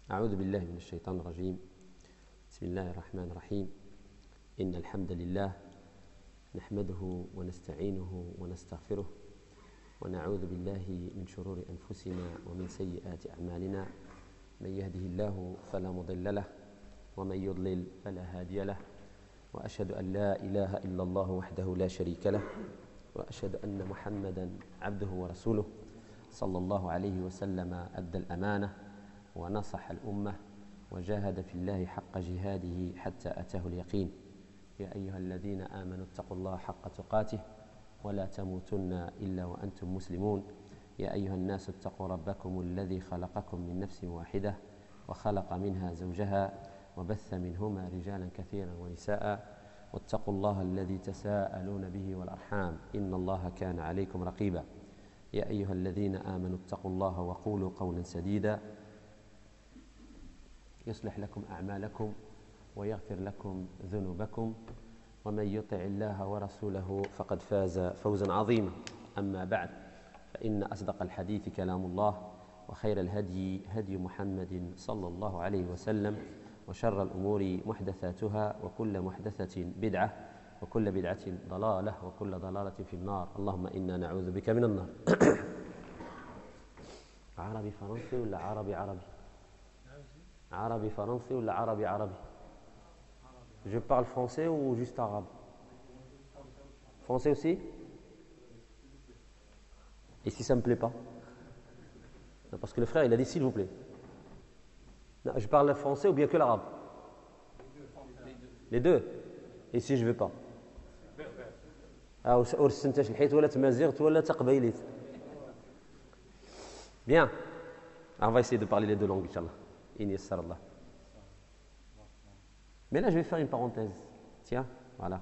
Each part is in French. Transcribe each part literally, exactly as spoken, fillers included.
أعوذ بالله من الشيطان الرجيم. بسم الله الرحمن الرحيم. إن الحمد لله نحمده ونستعينه ونستغفره ونعوذ بالله من شرور أنفسنا ومن سيئات أعمالنا. من يهده الله فلا مضل له ومن يضلل فلا هادي له، وأشهد أن لا إله إلا الله وحده لا شريك له، وأشهد أن محمدًا عبده ورسوله صلى الله عليه وسلم أدى الأمانة ونصح الأمة وجاهد في الله حق جهاده حتى أتاه اليقين. يا أيها الذين آمنوا اتقوا الله حق تقاته ولا تموتن إلا وأنتم مسلمون. يا أيها الناس اتقوا ربكم الذي خلقكم من نفس واحدة وخلق منها زوجها وبث منهما رجالا كثيرا ونساء، واتقوا الله الذي تساءلون به والأرحام إن الله كان عليكم رقيبا. يا أيها الذين آمنوا اتقوا الله وقولوا قولا سديدا يصلح لكم أعمالكم ويغفر لكم ذنوبكم، ومن يطع الله ورسوله فقد فاز فوزا عظيما. أما بعد، فإن أصدق الحديث كلام الله، وخير الهدي هدي محمد صلى الله عليه وسلم، وشر الأمور محدثاتها، وكل محدثة بدعة، وكل بدعة ضلالة، وكل ضلالة في النار. اللهم إنا نعوذ بك من النار. عربي فرنسي ولا عربي عربي؟ عربي فرنسي ولا عربي عربي؟ Je parle français ou juste arabe? Français aussi? Et si ça ne me plaît pas? Non, parce que le frère il a dit s'il vous plaît. Non, je parle français ou bien que l'arabe? Les deux. Et si je ne veux pas? Ah, ورسنتش الحيط ولا تمازيغت ولا تقبيليت. Bien. Alors, on va essayer de parler les deux langues, Inch'Allah. Allah. Mais là, je vais faire une parenthèse. Tiens, voilà.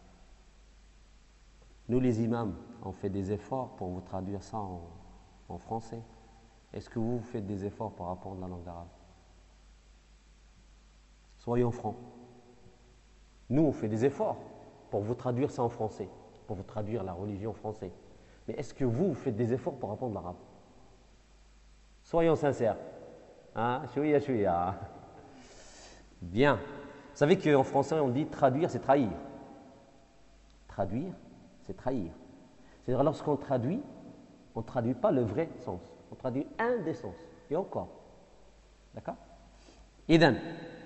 Nous, les imams, on fait des efforts pour vous traduire ça en, en français. Est-ce que vous, vous faites des efforts par rapport à la langue arabe? Soyons francs. Nous, on fait des efforts pour vous traduire ça en français, pour vous traduire la religion en français. Mais est-ce que vous, vous faites des efforts par rapport à l'arabe? Soyons sincères. Hein? Chouïa, chouïa. Bien. Vous savez qu'en français, on dit traduire, c'est trahir. Traduire, c'est trahir. C'est-à-dire, lorsqu'on traduit, on ne traduit pas le vrai sens. On traduit un des sens. Et encore. D'accord? إذن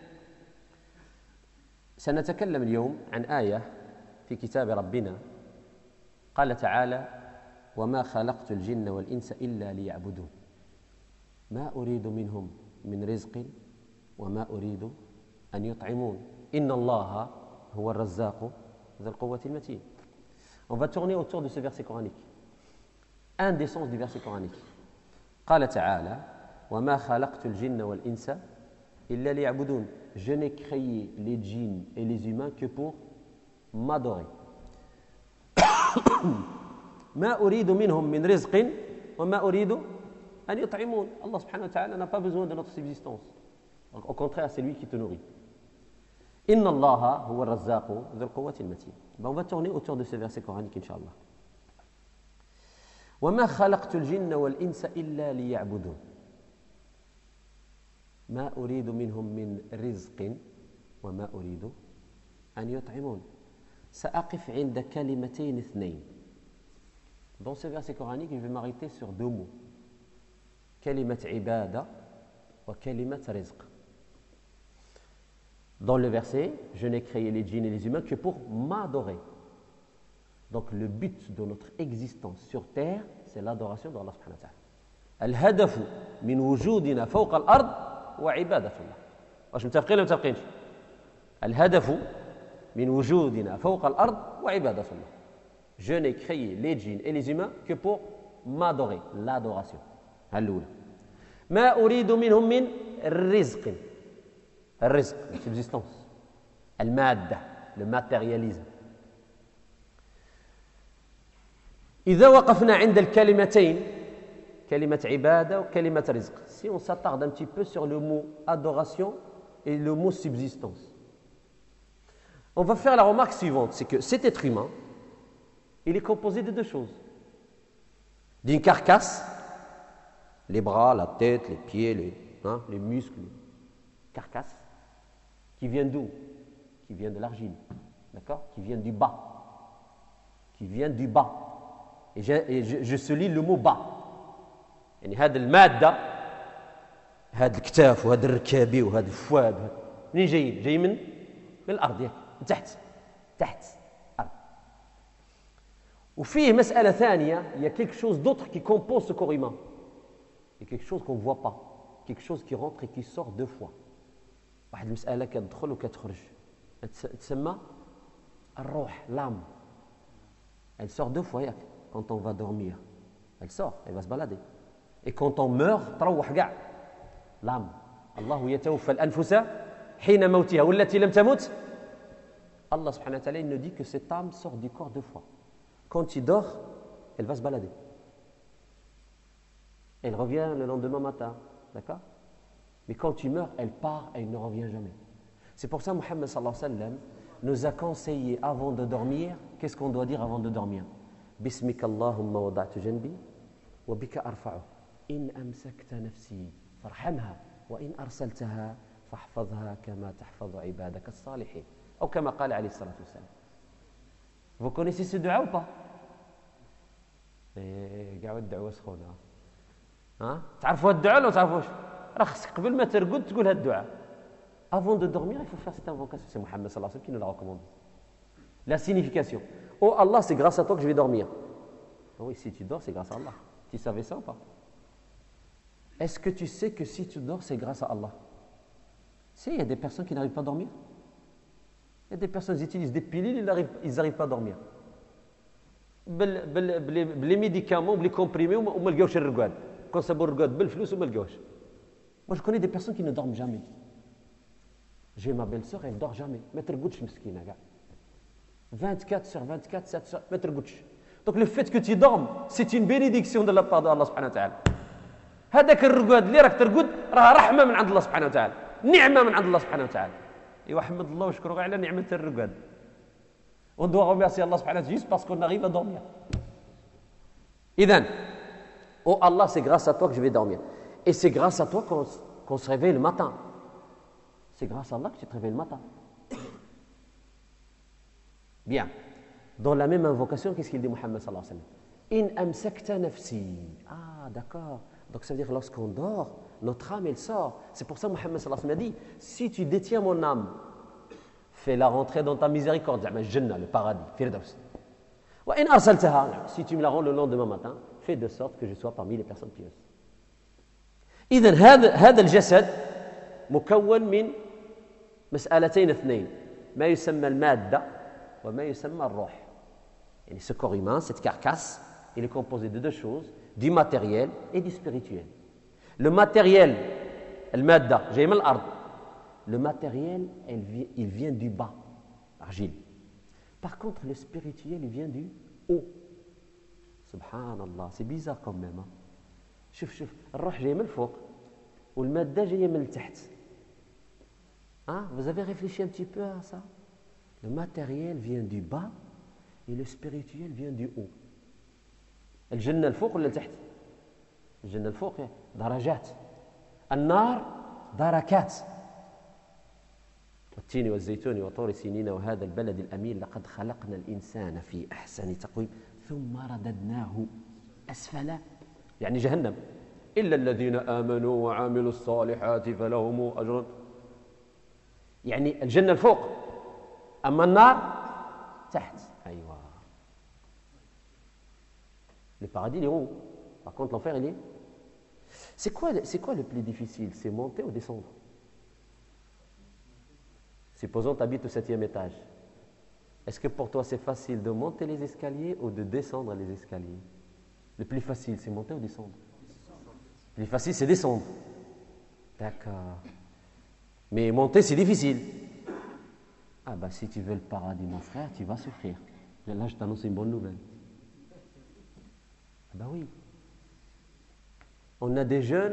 سنتكلم اليوم عن آية في كتاب ربنا. قال تعالى: وما خلقت الجن والإنس إلا ليعبدون ما أريد منهم من رزق وما أريد أن يطعمون إن الله هو الرزاق ذو القوة المتين. On va tourner autour de ce verset coranique. Un des sens du verset coranique. قال تعالى: وما خلقت الجن والإنس إلا ليعبدون. Je n'ai créé les djinns et les humains que pour m'adorer. ما أريد منهم من رزق وما أريد أن يطعمون. Allah subhanahu wa ta'ala n'a pas besoin de notre subsistance. Au contraire, c'est lui qui te nourrit. إن الله هو الرزاق ذو القوة المتين. On va tourner autour de ce verset coranique, Inch'Allah. وما خلقت الجن والإنس إلا ليعبدون ما أريد منهم من رزق وما أريد أن يطعمون. سأقف عند كلمتين اثنين. Dans ce verset coranique, je vais m'arrêter sur deux mots. كلمة عبادة وكلمة رزق. Dans le verset, je n'ai créé les djinns et les humains que pour m'adorer. Donc le but de notre existence sur terre, c'est l'adoration d'Allah subhanahu wa ta'ala. الهدف من وجودنا فوق الأرض وعبادة الله. واش متفقين ولا متفقينش؟ الهدف من وجودنا فوق الأرض وعبادة الله. Je n'ai créé les djinns et les humains que pour m'adorer, l'adoration. الأولى. ما أريد منهم من رزق. الرزق, la subsistance. المادة, le matérialisme. إذا وقفنا عند الكلمتين كلمة عبادة وكلمة رزق. Si on s'attarde un petit peu sur le mot adoration et le mot subsistance, on va faire la remarque suivante, c'est que cet être humain, il est composé de deux choses. D'une carcasse, les bras, la tête, les pieds, les, hein, les muscles, carcasse, qui vient d'où? Qui vient de l'argile, d'accord? Qui vient du bas, qui vient du bas. Et je, et je, je souligne le mot bas. يعني هذا المادة، هذا الكتاف وهذا الركابي وهذا الفؤاد، منين جايين؟ جاي من من الأرض، ياك من تحت، تحت الأرض. وفيه مسألة ثانية، il y a quelque chose d'autre qui compose ce corps humain. Il y a quelque chose qu'on ne voit pas, quelque chose qui rentre et qui sort deux fois. واحد المسألة كتدخل وكتخرج، تسمى الروح، l'âme. Elle sort deux fois, ياك quand on va dormir. Elle sort, elle va se balader. Et quand on meurt, تروح كاع. L'âme. الله يتوفى الأنفس حين موتها والتي لم تمت. Allah subhanahu wa ta'ala, il nous dit que cette âme sort du corps deux fois. Quand tu dors, elle va se balader. Elle revient le lendemain matin, d'accord? Mais quand tu meurs, elle part et elle ne revient jamais. C'est pour ça que Mohammed sallallahu alayhi wa sallam nous a conseillé avant de dormir, qu'est-ce qu'on doit dire avant de dormir? Bismika Allahumma wada'tu janbi wa bika arfa'u. In amsakta nafsi farhamha wa in arsaltaha fahfadha kama tahfadhu ibadak as-salihin. Ou comme قال عليه الصلاة والسلام. Vous connaissez ce dua ou pas? Eh, قاعد الدعوة سخونة. ها؟ تعرفوا الدعاء ولا ما تعرفوش؟ راه خصك قبل ما ترقد تقول هاد الدعاء. Avant de dormir, il faut faire cette invocation. C'est Mohammed sallallahu alayhi wa sallam qui nous l'a recommandé. La signification. Oh Allah, c'est grâce à toi que je vais dormir. Oh oui, si tu dors, c'est grâce à Allah. Tu savais ça ou pas? Est-ce que tu sais que si tu dors, c'est grâce à Allah? Si, il y a des personnes qui n'arrivent pas à dormir. Il y a des personnes qui utilisent des pilules, ils n'arrivent pas à dormir. Les médicaments, les comprimés, on ne peut pas regarder. Quand ça regarde, bel flou, on ne peut pas. Moi, je connais des personnes qui ne dorment jamais. J'ai ma belle-sœur, elle ne dort jamais. Mais tu ne regardes pas, vingt-quatre sur vingt-quatre, sept sur... Mais tu ne regardes pas. Donc le fait que tu dormes, c'est une bénédiction de la part d'Allah subhanahu wa ta'ala. هذاك الرقاد اللي راك ترقد راه رحمه من عند الله سبحانه وتعالى، نعمه من عند الله سبحانه وتعالى. يحمد الله وشكره على نعمه الرقاد. On doit remercier Allah subhanahu wa ta'ala juste parce qu'on arrive à dormir. Idhan, oh Allah, c'est grâce à toi que je vais dormir. Et c'est grâce à toi qu'on, qu'on se réveille le matin. C'est grâce à Allah que tu te réveilles le matin. Bien. Dans la même invocation, qu'est-ce qu'il dit Mohammed sallallahu alayhi wa sallam? In amsakta nafsi. Ah, d'accord. Donc ça veut dire que lorsqu'on dort, notre âme elle sort. C'est pour ça que Mohammed sallallahu alayhi wa sallam a dit, si tu détiens mon âme, fais-la rentrer dans ta miséricorde, le paradis, firdaus. Wa in arsaltaha, si tu me la rends le lendemain matin, fais de sorte que je sois parmi les personnes pieuses. إذن هذا هذا الجسد مكون من مسألتين اثنين، ما يسمى المادة وما يسمى الروح. يعني ce corps humain, cette carcasse, il est composé de deux choses, du matériel et du spirituel. Le matériel, المادة جاي من الأرض. Le matériel, il vient du bas, l'argile. Par contre, le spirituel, il vient du haut. Subhanallah, c'est bizarre quand même. Hein? شوف شوف الروح جاي من الفوق والمادة جاية من التحت. Hein? Vous avez réfléchi un petit peu à ça? Le matériel vient du bas et le spirituel vient du haut. الجنة الفوق ولا التحت؟ الجنة الفوق درجات. النار دركات. والتين والزيتون وطور سينين وهذا البلد الأمين لقد خلقنا الإنسان في أحسن تقويم ثم رددناه أسفل يعني جهنم إلا الذين آمنوا وعملوا الصالحات فلهم أجر. يعني الجنة الفوق أما النار تحت. أيوة. Le paradis il est haut. Par contre l'enfer il est. C'est quoi, c'est quoi le plus difficile? C'est monter ou descendre? Supposons que tu habites au septième étage. Est-ce que pour toi c'est facile de monter les escaliers ou de descendre les escaliers? Le plus facile, c'est monter ou descendre? Le plus facile, c'est descendre. D'accord. Mais monter, c'est difficile. Ah bah si tu veux le paradis, mon frère, tu vas souffrir. Là, je t'annonce une bonne nouvelle. Ah bah oui. On a des jeunes,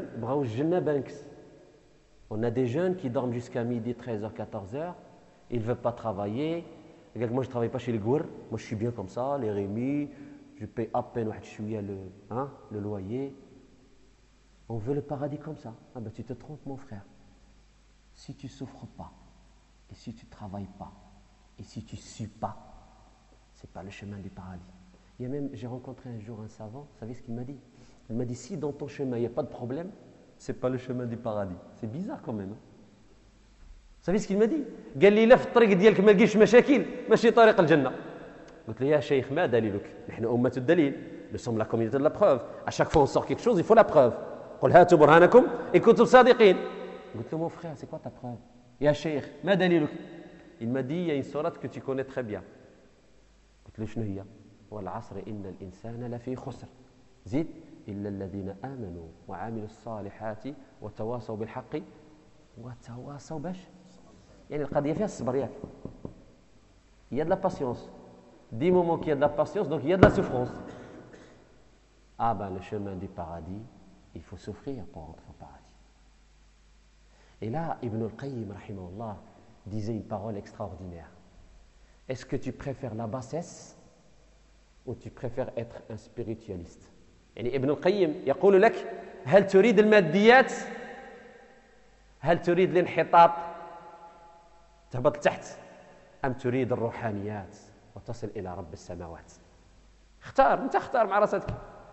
on a des jeunes qui dorment jusqu'à midi, treize heures, quatorze heures. Ils ne veulent pas travailler. Moi, je ne travaille pas chez les gourds. Moi, je suis bien comme ça, les Rémi. Je paye à peine le, hein, le loyer. On veut le paradis comme ça. Ah ben tu te trompes mon frère. si tu ne souffres pas, et si tu ne travailles pas, et si tu ne sues pas, ce n'est pas le chemin du paradis. Il y a même, j'ai rencontré un jour un savant, vous savez ce qu'il m'a dit? Il m'a dit, si dans ton chemin il n'y a pas de problème, ce n'est pas le chemin du paradis. C'est bizarre quand même. Hein? Vous savez ce qu'il m'a dit? قال لي لا في الطريق ديالك ما لقيتش مشاكل ماشي طريق الجنة. قلت له يا شيخ ما دليلك؟ نحن أمة الدليل. Nous sommes la communauté de la preuve. À chaque fois on sort quelque chose, il faut la preuve. قل هاتوا برهانكم إن كنتم صادقين. قلت له mon frère, c'est quoi ta preuve? يا شيخ ما دليلك؟ Il m'a dit, il y a une sourate que tu connais très bien. قلت له شنو هي؟ والعصر إن الإنسان لفي خسر. زيد إلا الذين آمنوا وعملوا الصالحات وتواصوا بالحق وتواصوا باش. يعني القضية فيها الصبر ياك. Il y a de la patience. Des moments qu'il y a de la patience, donc il y a de la souffrance. Ah ben le chemin du paradis, il faut souffrir pour entrer au paradis. Et là, Ibn al-Qayyim, rahimahullah, disait une parole extraordinaire. Est-ce que tu préfères la bassesse ou tu préfères être un spiritualiste? يعني ابن القيم يقول لك هل تريد الماديات؟ هل تريد الانحطاط تهبط لتحت؟ أم تريد الروحانيات وتصل إلى رب السماوات؟ اختار، أنت اختار مع راسك.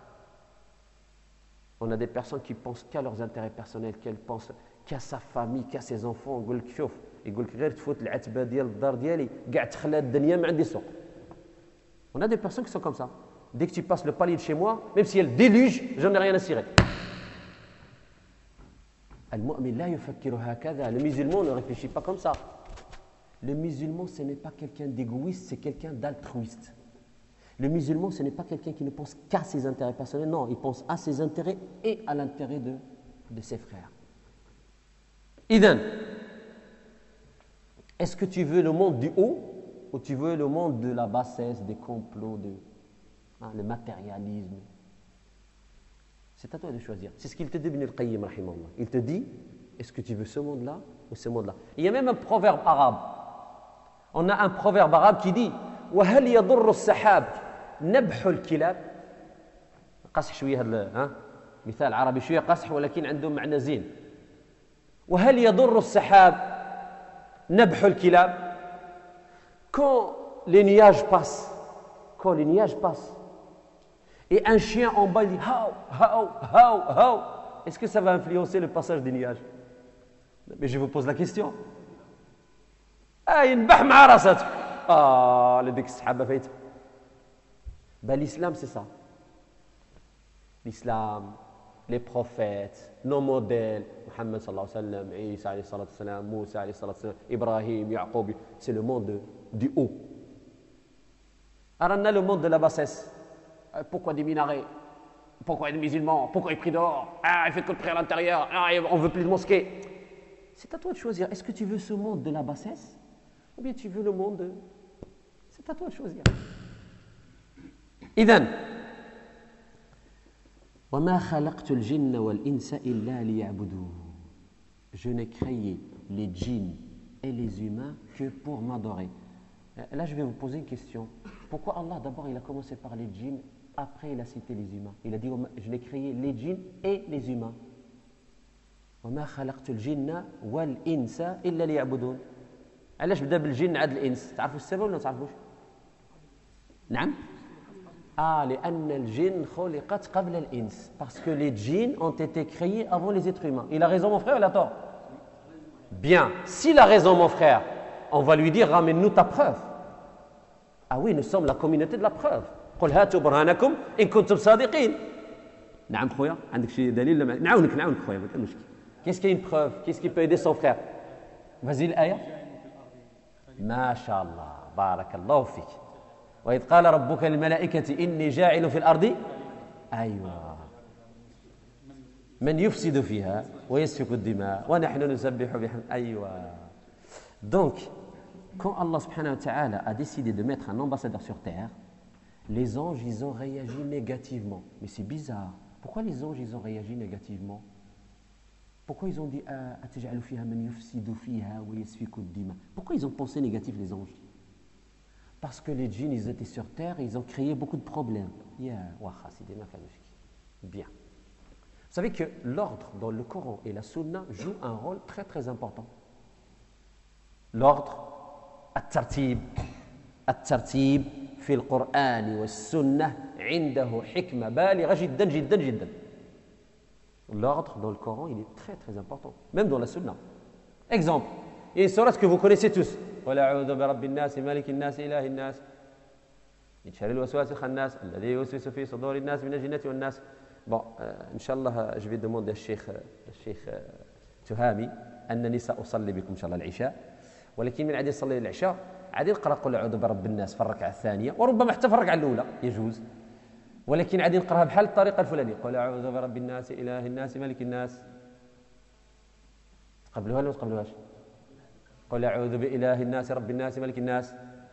On a des personnes qui pensent qu'à leurs intérêts personnels, qu'elles pensent qu'à sa famille, qu'à ses enfants. يقول لك شوف، يقول لك غير تفوت العتبة ديال الدار ديالي كاع تخلى الدنيا ما عندي سوق. On a des personnes qui sont comme ça. Dès que tu passes le palier de chez moi, même si elle déluge, je n'ai rien à cirer. المؤمن لا يفكر هكذا. Le musulman ne réfléchit pas comme ça. Le musulman, ce n'est pas quelqu'un d'égoïste, c'est quelqu'un d'altruiste. Le musulman, ce n'est pas quelqu'un qui ne pense qu'à ses intérêts personnels. Non, il pense à ses intérêts et à l'intérêt de, de ses frères. Idhan, est-ce que tu veux le monde du haut ou tu veux le monde de la bassesse, des complots, de, hein, le matérialisme? C'est à toi de choisir. C'est ce qu'il te dit, Ibn al-Qayyim, rahimahullah. Il te dit, est-ce que tu veux ce monde-là ou ce monde-là? Il y a même un proverbe arabe. On a un proverbe arabe qui dit وهل يضر السحاب نبح الكلاب. قصح شويه هذا ها مثال عربي شويه قصح ولكن عنده معنى زين. وهل يضر السحاب نبح الكلاب. Quand les nuages passent, quand les nuages passent, et un chien en bas il dit how, how, how, how, est-ce que ça va influencer le passage des nuages? Mais je vous pose la question. Ah, ينبح مع راساته. Ah, le dek sahaba fait. Ben l'islam c'est ça. L'islam, les prophètes, nos modèles, Muhammad sallallahu alayhi wa sallam, Isa alayhi salatu wa sallam, Moussa alayhi salatu wa sallam, Ibrahim, Yaqub, c'est le monde de, du haut. Alors on a le monde de la bassesse. Pourquoi des minarets? Pourquoi des musulmans? Pourquoi ils prient dehors? Ah, il fait que de prière à l'intérieur. Ah, on veut plus de mosquées. C'est à toi de choisir. Est-ce que tu veux ce monde de la bassesse ou bien tu veux le monde de... C'est à toi de choisir. إذن وما خلقت الجن والإنس إلا ليعبدون. Je n'ai créé les djinns et les humains que pour m'adorer. Là, je vais vous poser une question. Pourquoi Allah, d'abord, il a commencé par les djinns, après il a cité les humains? Il a dit, je n'ai créé les djinns et les humains. وما خلقت الجن والإنس إلا ليعبدون. علاش بدا بالجن عاد الإنس؟ تعرفوا السبب ولا ما تعرفوش؟ نعم؟ Ah, لأن الجن خلقت قبل الإنس. Parce que les djinns ont été créés avant les êtres humains. Il a raison mon frère ou il a tort? Bien. S'il a raison mon frère, on va lui dire ramène-nous ta preuve. Ah oui, nous sommes la communauté de la preuve. قل هاتوا برهانكم إن كنتم صادقين. نعم خويا عندك شي دليل؟ نعاونك نعاونك خويا ما كاين مشكل. Qu'est-ce qui est une preuve? Qu'est-ce qui peut aider son frère? Vas-y l'aya. ما شاء الله بارك الله فيك. وإذ قال ربك للملائكة إني جاعل في الأرض أيوة من يفسد فيها ويسفك الدماء ونحن نسبح بحمد أيوة. Donc quand Allah subhanahu wa ta'ala a décidé de mettre un ambassadeur sur terre, les anges ils ont réagi négativement. Mais c'est bizarre. Pourquoi les anges ils ont réagi négativement? Pourquoi ils ont dit أتجعل فيها من يفسد فيها ويسفك الدماء? Pourquoi ils ont pensé négatif les anges? Parce que les djinns, ils étaient sur terre et ils ont créé beaucoup de problèmes. Bien. Bien. Vous savez que l'ordre dans le Coran et la Sunna jouent un rôle très très important. l'ordre, الترتيب الترتيب في القرآن والسنة عنده حكمة بالغة جدا جدا جدا. L'ordre dans le Coran, il est très très important, même dans la Sunna. Exemple, il y a une sourate que vous connaissez tous. قل أعوذ برب الناس مالك الناس إله الناس من شر الوسواس الخناس الذي يوسوس في صدور الناس من الجنة والناس. Bon, euh, Inch'Allah, je vais demander au Cheikh, Cheikh euh, Tuhami أنني سأصلي بكم إن شاء الله العشاء، ولكن من عادي نصلي العشاء عادي نقرأ قل أعوذ برب الناس في الركعة الثانية، وربما حتى في الركعة الأولى يجوز، ولكن عادي نقراها بحال الطريقة الفلانية. قل أعوذ برب الناس إله الناس ملك الناس. تقبلوها ولا ما تقبلوهاش؟ قل أعوذ بإله الناس رب الناس ملك الناس.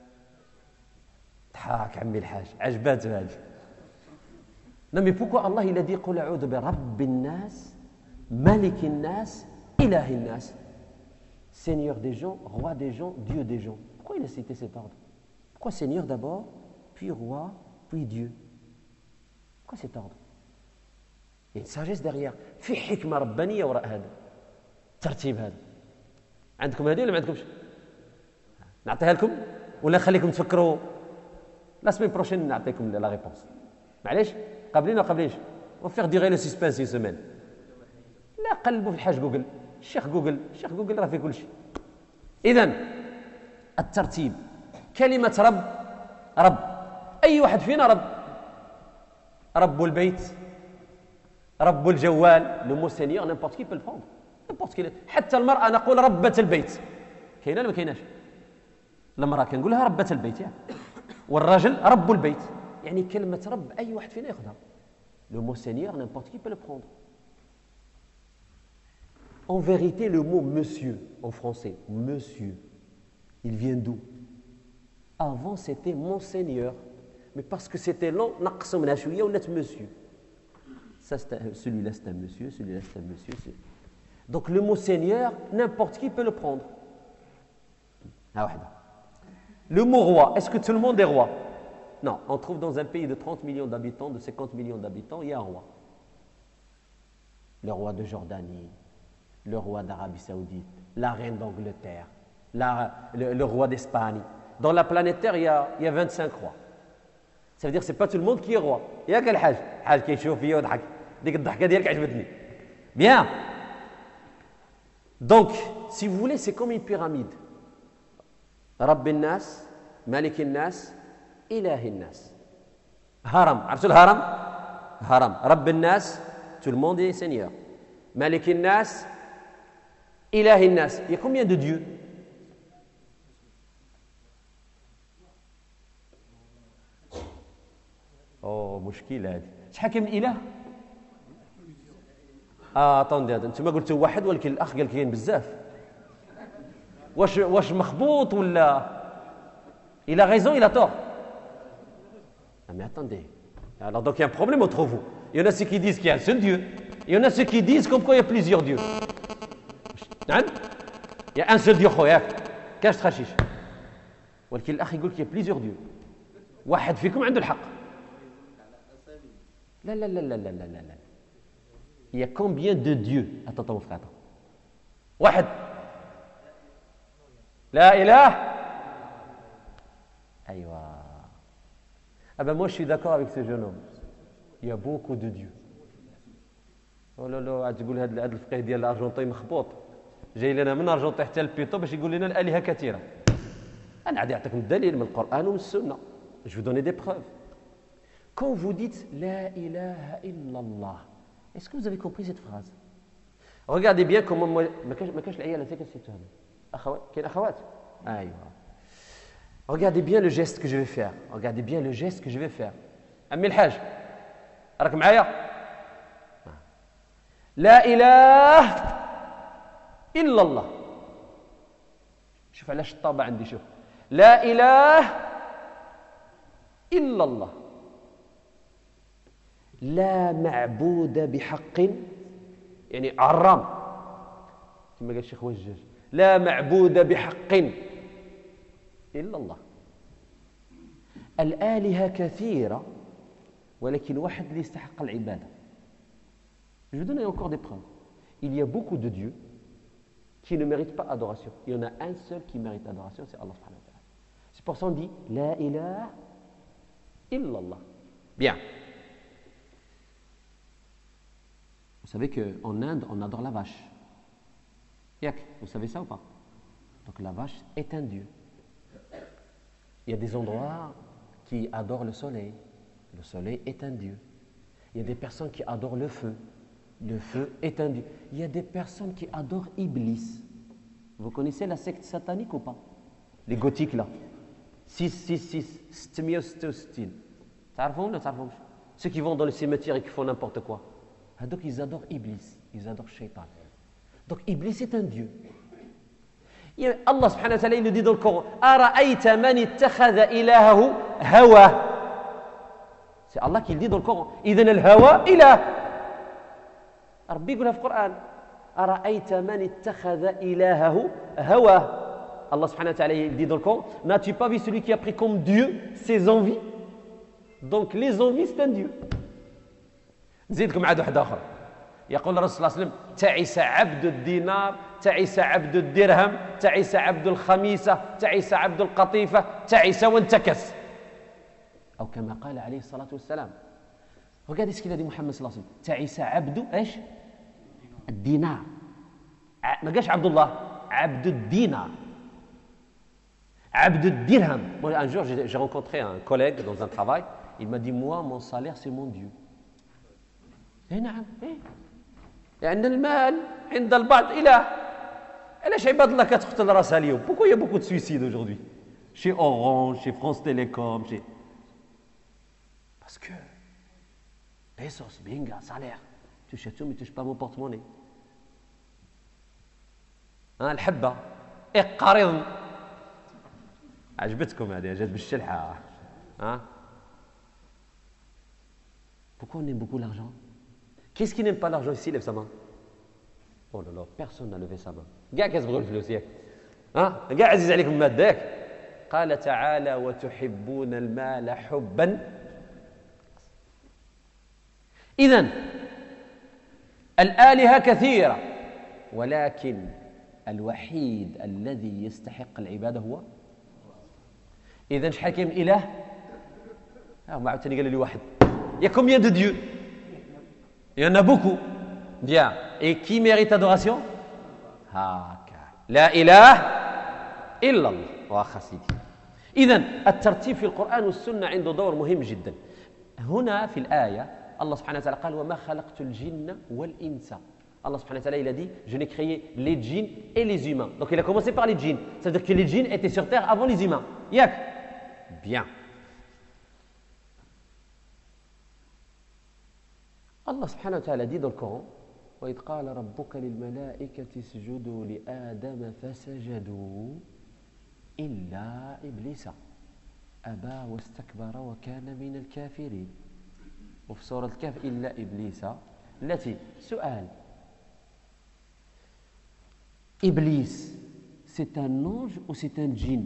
ضحك عمي الحاج، عجبات هذه. Non mais pourquoi Allah il a dit قل أعوذ برب الناس ملك الناس إله الناس, Seigneur des gens, roi des gens, Dieu des gens. Pourquoi il a cité cet ordre? Pourquoi Seigneur d'abord, puis roi, puis Dieu? Pourquoi cet ordre? Il y a une sagesse derrière. في حكمة ربانية وراء هذا الترتيب هذا. عندكم هذه ولا ما عندكمش؟ نعطيها لكم ولا نخليكم تفكروا؟ لا سمين بروشين نعطيكم لا ريبونس. معليش؟ قابلين ولا قابلينش؟ وفيغ ديغي لو سسبانس اون سيمين. لا قلبوا في الحاج جوجل، الشيخ جوجل، الشيخ جوجل راه في كل شيء. إذن الترتيب، كلمة رب، رب، أي واحد فينا رب، رب البيت، رب الجوال، لو مو سينيور نيمبورت كي بو البروندر، نيمبورت كي. حتى المرأة نقول ربة البيت، كاينة ولا ما كايناش؟ المرأة كنقولها ربة البيت يعني، والرجل رب البيت، يعني كلمة رب أي واحد فينا ياخذها. لو مو سينيور نيمبورت كي بو لو بروندر. En vérité, le mot monsieur en français, monsieur, il vient d'où? Avant, c'était monseigneur, mais parce que c'était long, on a monsieur. Ça, celui-là, c'est un monsieur, celui-là, c'est un monsieur. C'est... Donc, le mot seigneur, n'importe qui peut le prendre. Le mot roi, est-ce que tout le monde est roi? Non, on trouve dans un pays de trente millions d'habitants, de cinquante millions d'habitants, il y a un roi. Le roi de Jordanie, le roi d'Arabie Saoudite, la reine d'Angleterre, la, le, le roi d'Espagne. Dans la planète Terre, il y a, il y a vingt-cinq rois. Ça veut dire que ce n'est pas tout le monde qui est roi. Il y a quel حاج حاج كيشوف فيا ويضحك. ديك الضحكة ديالك عجبتني. Bien. Donc, si vous voulez, c'est comme une pyramide. رب الناس، مالك الناس، إله الناس. هرم، عرفتوا الهرم؟ هرم. رب الناس, tout le monde est seigneur. مالك الناس, إله الناس. Il y a combien de dieux? Oh, مشكلة هذه. شحال كاين من إله؟ اه طوندي هذا انتما قلتوا واحد ولكن الأخ قال كاين بزاف. واش واش مخبوط ولا il a raison, il a tort? Ah mais attendez. Alors donc il y a un problème entre vous. Il y en a ceux qui disent qu'il y a un seul Dieu. Il y en a ceux qui disent comme quoi il y a plusieurs dieux. Il y a un seul Dieu خوياك كاش تخشيش ولكن الأخ يقول qu'il y a plusieurs dieux. واحد فيكم عنده الحق. لا لا لا لا لا لا لا. Il y a combien de dieux? Attends, attends mon frère. واحد. لا إله. أيوة. Ah ben moi je suis d'accord avec ce jeune homme. Il y a beaucoup de dieux. Oh là là, عاد تقول هذا هذا الفقيه ديال الأرجنتين مخبوط. جاي لنا من أرجنتين حتى البيتو باش يقول لنا الآلهة كثيرة. أنا عاد أعطيكم الدليل من القرآن ومن السنة. Je vous donne des preuves. Quand vous dites La ilaha illallah, est-ce que vous avez compris cette phrase? Regardez bien comment moi. ما كاش العيال هذيك نسيتها. أخوات كاين أخوات؟ أيوة. Regardez bien le geste que je vais faire. Regardez bien le geste que je vais faire. أمي الحاج راك معايا؟ لا إله إلا الله. شوف علاش الطابع عندي شوف. لا إله إلا الله. لا معبود بحق يعني عرام كما قال الشيخ وجاج. لا معبود بحق إلا الله. الآلهة كثيرة ولكن واحد اللي يستحق العبادة. Je vous donne encore des preuves. Il y a beaucoup de dieux qui ne mérite pas adoration. Il y en a un seul qui mérite adoration, c'est Allah subhanahu wa ta'ala. C'est pour ça qu'on dit La ilaha illallah. Bien. Vous savez qu'en Inde, on adore la vache. Yak, vous savez ça ou pas? Donc la vache est un dieu. Il y a des endroits qui adorent le soleil. Le soleil est un dieu. Il y a des personnes qui adorent le feu. Le feu est un dieu. Il y a des personnes qui adorent Iblis. Vous connaissez la secte satanique ou pas? Les gothiques là. six cent soixante-six. Ceux qui vont dans le cimetière et qui font n'importe quoi. Donc ils adorent Iblis. Ils adorent Shaitan. Donc Iblis est un dieu. Allah subhanahu wa ta'ala il nous dit dans le Coran Ara'ayta man ittakhadha ilahahu hawa. C'est Allah qui le dit dans le Coran. Idhan al-hawa ilah. Rabbi يقولها في القرآن أرأيت من اتخذ إلهه هواه. Allah subhanahu wa ta'ala il dit dans le Coran n'as-tu pas vu celui qui a pris comme Dieu ses envies? Donc les envies c'est un Dieu. نزيدكم عاد واحد آخر يقول الرسول صلى الله عليه وسلم تعس عبد الدينار تعس عبد الدرهم تعس عبد الخميسة تعس عبد القطيفة تعس وانتكس أو كما قال عليه الصلاة والسلام. Regardez ce qu'il a dit Muhammad sallallahu alayhi wa sallam. Ta'isa abdu, ايش? الدينار. ما قالش عبد الله، عبد الدينار. عبد الدرهم. Moi, un jour, j'ai, j'ai rencontré un collègue dans un travail. Il m'a dit, moi, mon salaire, c'est mon Dieu. Eh, نعم. Eh. لأن المال عند البعض إله. علاش عباد الله كتقتل راسها اليوم؟ Pourquoi il y a beaucoup de suicides aujourd'hui? Chez Orange, chez France Télécom, chez... Parce que Pesos, binga, salaire. Tu touches tout, mais tu ne touches pas mon porte-monnaie. ها الحبة اقرض. عجبتكم هذه جات بالشلحة. ها Pourquoi on aime beaucoup l'argent? Qu'est-ce qui n'aime pas l'argent ici? Lève sa main. Oh là là, personne n'a levé sa main. كاع كتبغوا الفلوس ياك. ها كاع عزيز عليكم المادة ياك. قال تعالى وتحبون المال حبا. إذن الآلهة كثيرة ولكن الوحيد الذي يستحق العبادة هو إذن شحال كاين من إله؟ ها ما عاوتاني قال لي واحد. Il y a combien de dieux? Il y en a beaucoup. Bien. Et qui mérite adoration? هكا لا إله إلا الله. واخا سيدي. إذن الترتيب في القرآن والسنة عنده دور مهم جدا. هنا في الآية Allah subhanahu wa ta'ala قال وما خلقت الجن والإنس. Allah subhanahu wa ta'ala il a dit je n'ai créé les djinns et les humains. Donc il a commencé par les djinns. Ça veut dire que les djinns étaient sur terre avant les humains. Yak. Bien. Allah subhanahu wa ta'ala dit dans le Coran وإذ قال ربك للملائكة اسجدوا لآدم فسجدوا إلا إبليس أبى واستكبر وكان من الكافرين. وفي سورة الكهف إلا إبليس التي سؤال إبليس c'est un ange ou c'est un djinn؟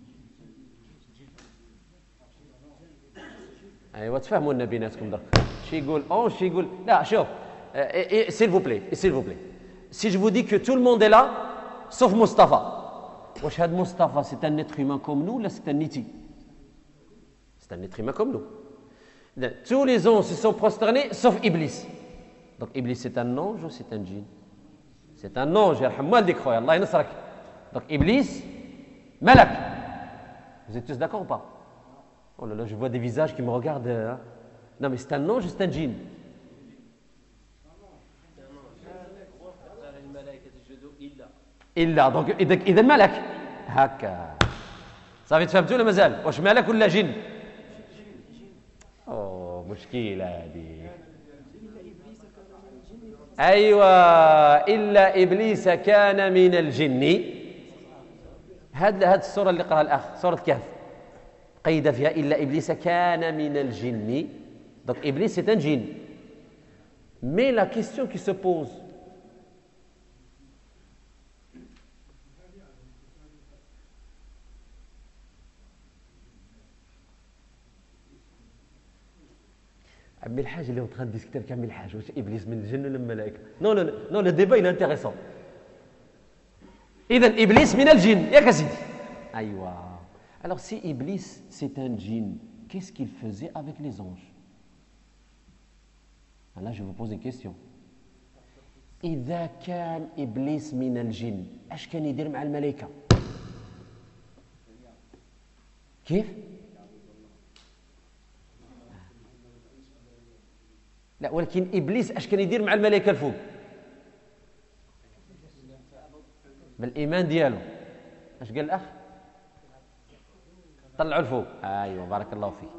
أيوة تفهموا لنا بيناتكم درك شي يقول أنج شي يقول لا شوف s'il vous plaît s'il vous plaît si je vous dis que tout le monde est là sauf Mustafa واش هاد Mustafa c'est un être humain comme nous là c'est un niti c'est un être humain comme nous. Tous les anges se sont prosternés sauf Iblis. Donc Iblis c'est un ange ou c'est un djinn? C'est un ange. Allah ينصرك. Donc Iblis, Malak. Vous êtes tous d'accord ou pas? Oh là là, je vois des visages qui me regardent. Hein. Non mais c'est un ange ou c'est un djinn? إلا donc إذا ملك هكا صافي تفهمتوا ولا مازال؟ واش ملك ولا جن؟ أوه مشكلة هذه. أيوة إلا إبليس كان من الجن. هاد هاد السورة اللي قراها الأخ سورة الكهف قيد فيها إلا إبليس كان من الجن. Donc Iblis c'est un djinn. Mais la question qui se pose عمي الحاج اللي هو en train de discuter avec عمي الحاج واش ابليس من الجن ولا من الملائكه؟ Non non non le débat il est intéressant. إذن إبليس من الجن ياك سيدي أيوا. Alors si Iblis c'est un djinn, qu'est-ce qu'il faisait avec les anges? Là je vous pose une question. إذا كان إبليس من الجن اش كان يدير مع الملائكة؟ كيف؟ لا ولكن إبليس اش كان يدير مع الملائكة الفوق؟ بالإيمان ديالو اش قال الأخ؟ طلعوا الفوق. أيوة بارك الله فيك.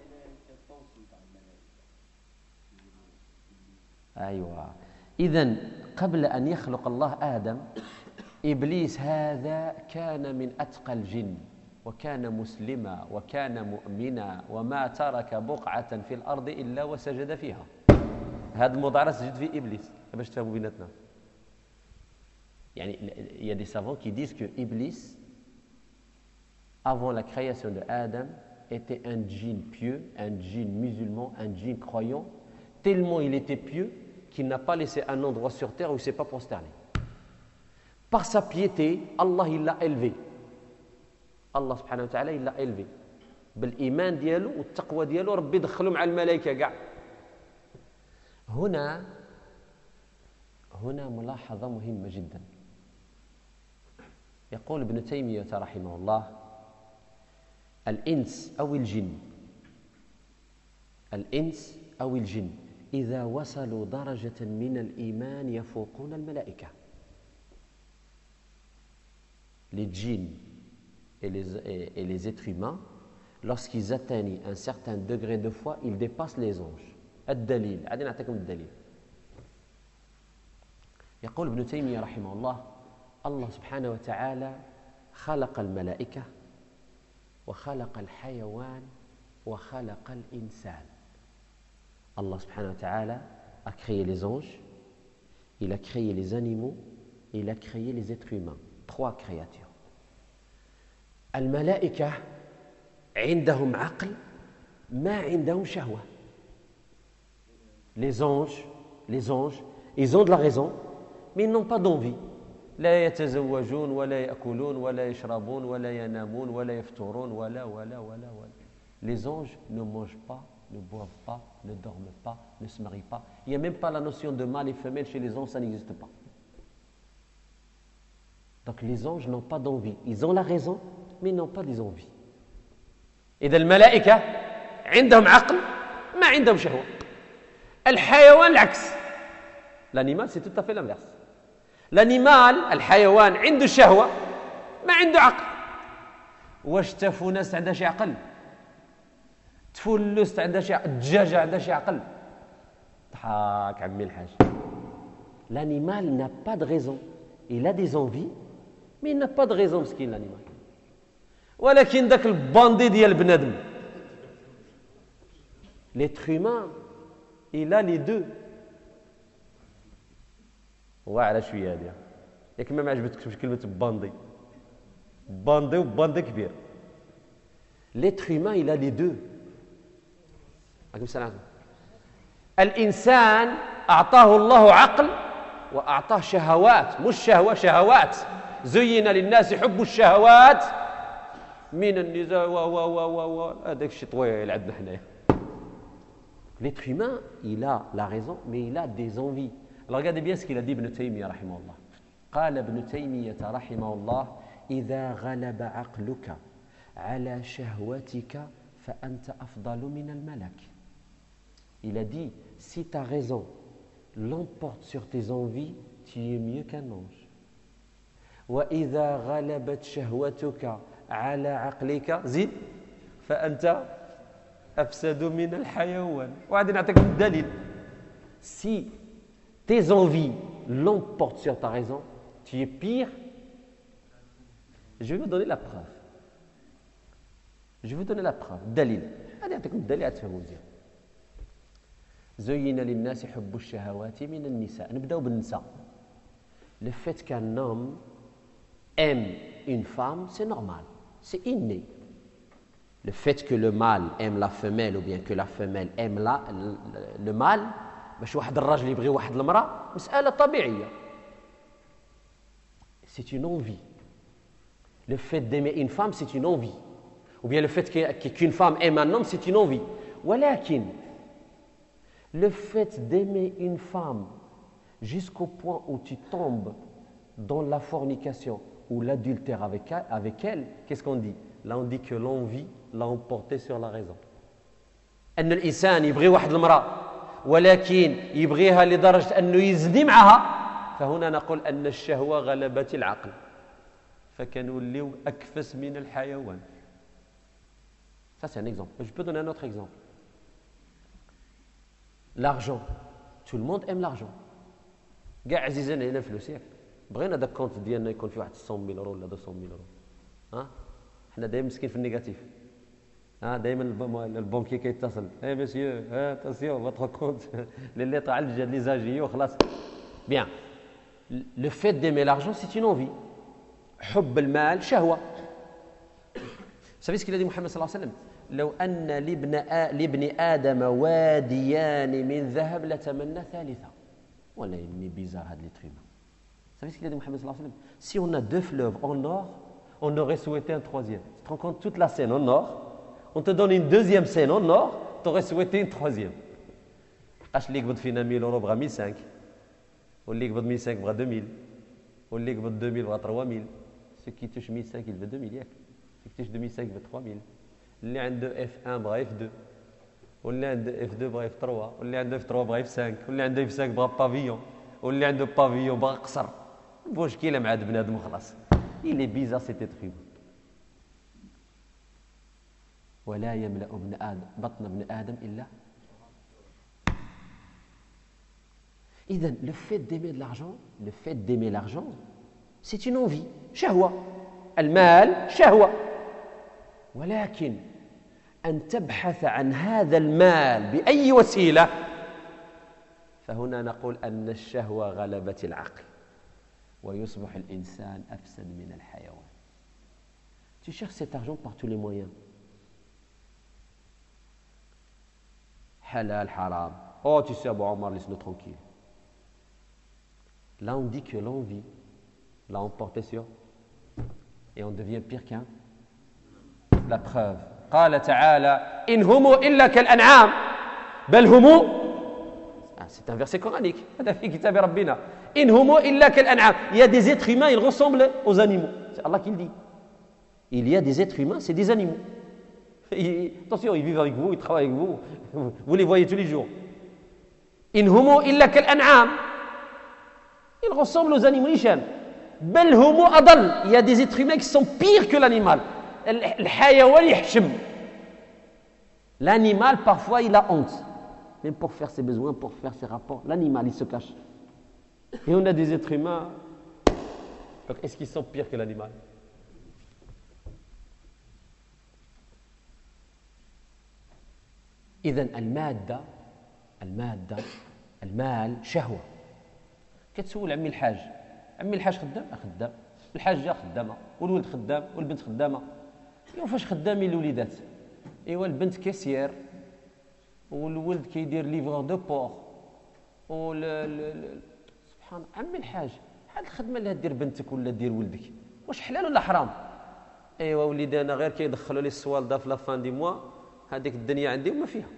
أيوة إذن قبل أن يخلق الله آدم إبليس هذا كان من أتقى الجن وكان مسلما وكان مؤمنا وما ترك بقعة في الأرض إلا وسجد فيها. هذا الموضوع سجد فيه إبليس باش تفهموا بيناتنا. يعني il y a des savants qui disent que Iblis avant la création de Adam était un djinn pieux, un djinn musulman, un djinn croyant, tellement il était pieux qu'il n'a pas laissé un endroit sur terre où il ne s'est pas prosterné. Par sa piété, Allah il l'a élevé. Allah subhanahu wa ta'ala il l'a élevé. بالإيمان ديالو والتقوى ديالو ربي دخلوا مع الملائكة كاع. هنا هنا ملاحظة مهمة جدا. يقول ابن تيمية رحمه الله: الإنس أو الجن الإنس أو الجن إذا وصلوا درجة من الإيمان يفوقون الملائكة. Les djinns et les, et, et les êtres humains, lorsqu'ils atteignent un certain degré de foi, ils dépassent les anges. الدليل عادي نعطيكم الدليل. يقول ابن تيمية رحمه الله: الله سبحانه وتعالى خلق الملائكة وخلق الحيوان وخلق الإنسان. Allah subhanahu wa ta'ala a créé les anges, il a créé les animaux et il a créé les êtres humains. Trois créatures. الملائكة عندهم عقل ما عندهم شهوة. Les anges, les anges, ils ont de la raison, mais ils n'ont pas d'envie. لا يتزوجون ولا يأكلون ولا يشربون ولا ينامون ولا يفطرون ولا ولا ولا ولا. Les anges ne mangent pas, ne boivent pas, ne dorment pas, ne se marient pas. Il n'y a même pas la notion de mâle et femelle chez les anges, ça n'existe pas. Donc les anges n'ont pas d'envie. Ils ont la raison, mais ils n'ont pas des envies. إذا الملائكة عندهم عقل ما عندهم شهوة. الحيوان العكس. L'animal c'est tout à fait l'inverse. L'animal الحيوان عنده شهوة ما عنده عقل. واش تفونس عندها شي عقل؟ تفلست عندها شي عقل؟ الدجاجة عندها شي عقل؟ ضحك عمي الحاج. L'animal n'a pas de raison. Il a des envies, mais il n'a pas de raison مسكين l'animal. ولكن ذاك الباندي ديال بنادم l'être humain il a les deux. واعره شويه هذه ياك ما عجبتكش كلمه باندي باندي وباندي كبير. l'être humain il a les deux. عليكم السلام. الانسان اعطاه الله عقل واعطاه شهوات مش شهوه شهوات. زين للناس حب الشهوات من النساء و و و و هذاك الشيء طويل عندنا حنايا. L'être humain, il a la raison, mais il a des envies. Alors regardez bien ce qu'il a dit Ibn Taymiyyah rahimahullah. قال ابن تيمية رحمه الله: إذا غلب عقلك على شهوتك فأنت أفضل من الملك. Il a dit, si ta raison l'emporte sur tes envies, tu es mieux qu'un ange. وإذا غلبت شهوتك على عقلك زيد فأنت أفسد من الحيوان. وعندي نعطيكم الدليل. Si tes envies l'emportent sur ta raison, tu es pire. Je vais vous donner la preuve. Je vais vous donner la preuve. دليل. هذا يعطيكم الدليل تفهموا مزيان. زين للناس حب الشهوات من النساء. نبداو بالنساء. Le fait qu'un homme aime une femme, c'est normal. C'est inné. Le fait que le mâle aime la femelle ou bien que la femelle aime la, le, le mâle باش واحد الراجل يبغي واحد المرأة مسألة طبيعية. C'est c'est une envie. Le fait d'aimer une femme, c'est une envie. Ou bien le fait qu'une femme aime un homme, c'est une envie. ولكن, le fait d'aimer une femme jusqu'au point où tu tombes dans la fornication ou l'adultère avec elle, avec elle, qu'est-ce qu'on dit? Là, on dit que l'envie l'a emporté sur la raison. أن الإنسان يبغي واحد المرأة ولكن يبغيها لدرجة أنه يزني معها فهنا نقول أن الشهوة غلبت العقل فكنوليو أكفس من الحيوان. Ça, c'est un exemple. Je peux donner un autre exemple. L'argent. Tout le monde aime l'argent. كاع عزيزنا هنا فلوس ياك. بغينا داك الكونت ديالنا يكون فيه واحد مية مية يورو ولا مئتين مية يورو. ها؟ حنا دايما مسكين في النيجاتيف. ها دايما البنكي كيتصل. اي مسيو ها اتاسيون فوتر كونت اللي طالع الجد لي زاجيو خلاص. Bien. Le fait d'aimer l'argent, c'est une envie. حب المال شهوة. Vous savez ce qu'il a dit Mohammed sallallahu alayhi wa sallam? لو أن لابن لابن آدم واديان من ذهب لتمنى ثالثا. Voilà, il est bizarre l'être humain. Vous savez ce qu'il a dit Mohammed sallallahu alayhi wa sallam? Si on a deux fleuves en or, on aurait souhaité un troisième. Tu te rends compte, toute la scène en or, on te donne une deuxième scène en or, tu aurais souhaité une troisième. اش اللي قبض فينا mille euros بغا mille cinq واللي قبض mille cinq بغا deux mille واللي قبض deux mille بغا trois mille. Ceux qui touchent mille cinq, il veut deux mille ياك. Ceux qui touchent deux mille cinq veut trois mille. اللي عنده اف واحد بغا اف اثنين واللي عنده اف اثنين بغا اف ثلاثة واللي عنده اف ثلاثة بغا اف خمسة واللي عنده اف خمسة بغا بافيون واللي عنده بافيون بغا قصر. مشكله مع بنادم وخلاص. Il est bizarre cet être humain. ولا يملأ ابن آدم بطن ابن آدم إلا. إذن le fait d'aimer de l'argent, le fait d'aimer l'argent, c'est une envie, شهوة. المال شهوة. ولكن أن تبحث عن هذا المال بأي وسيلة فهنا نقول أن الشهوة غلبت العقل ويصبح الإنسان أفسد من الحيوان. Tu cherches cet argent par tous les moyens. Halal, haram. Oh, tu sais, Abou Omar, laisse-nous tranquille. Là, on dit que l'envie l'a emporté sur et on devient pire qu'un. La preuve. قال تعالى إن هم إلا كالأنعام بل هم. C'est un verset coranique. هذا في كتاب ربنا. إن هم إلا كالأنعام. Il y a des êtres humains, ils ressemblent aux animaux. C'est Allah qui le dit. Il y a des êtres humains, c'est des animaux. Et, attention, ils vivent avec vous, ils travaillent avec vous. Vous les voyez tous les jours. إن هم إلا كالأنعام. Ils ressemblent aux animaux. بل هم أضل. Il y a des êtres humains qui sont pires que l'animal. الحيوان يحشم. L'animal, parfois, il a honte. Même pour faire ses besoins, pour faire ses rapports. L'animal, il se cache. Et on a des êtres humains. Donc, est-ce qu'ils sont pires que l'animal? إذن المادة المادة المال شهوة. كتسول عمي الحاج. عمي الحاج خدام؟ خدام. الحاجة خدامة والولد خدام والبنت خدامة. ايوا فاش خدامين الوليدات؟ ايوا البنت كاسيير والولد كيدير ليفغور دو بور و سبحان عمي الحاج. هاد الخدمه اللي دير بنتك ولا دير ولدك واش حلال ولا حرام؟ ايوا وليدانا غير كيدخلوا لي السوالده في لا فان دي موا هذيك الدنيا عندي وما فيها.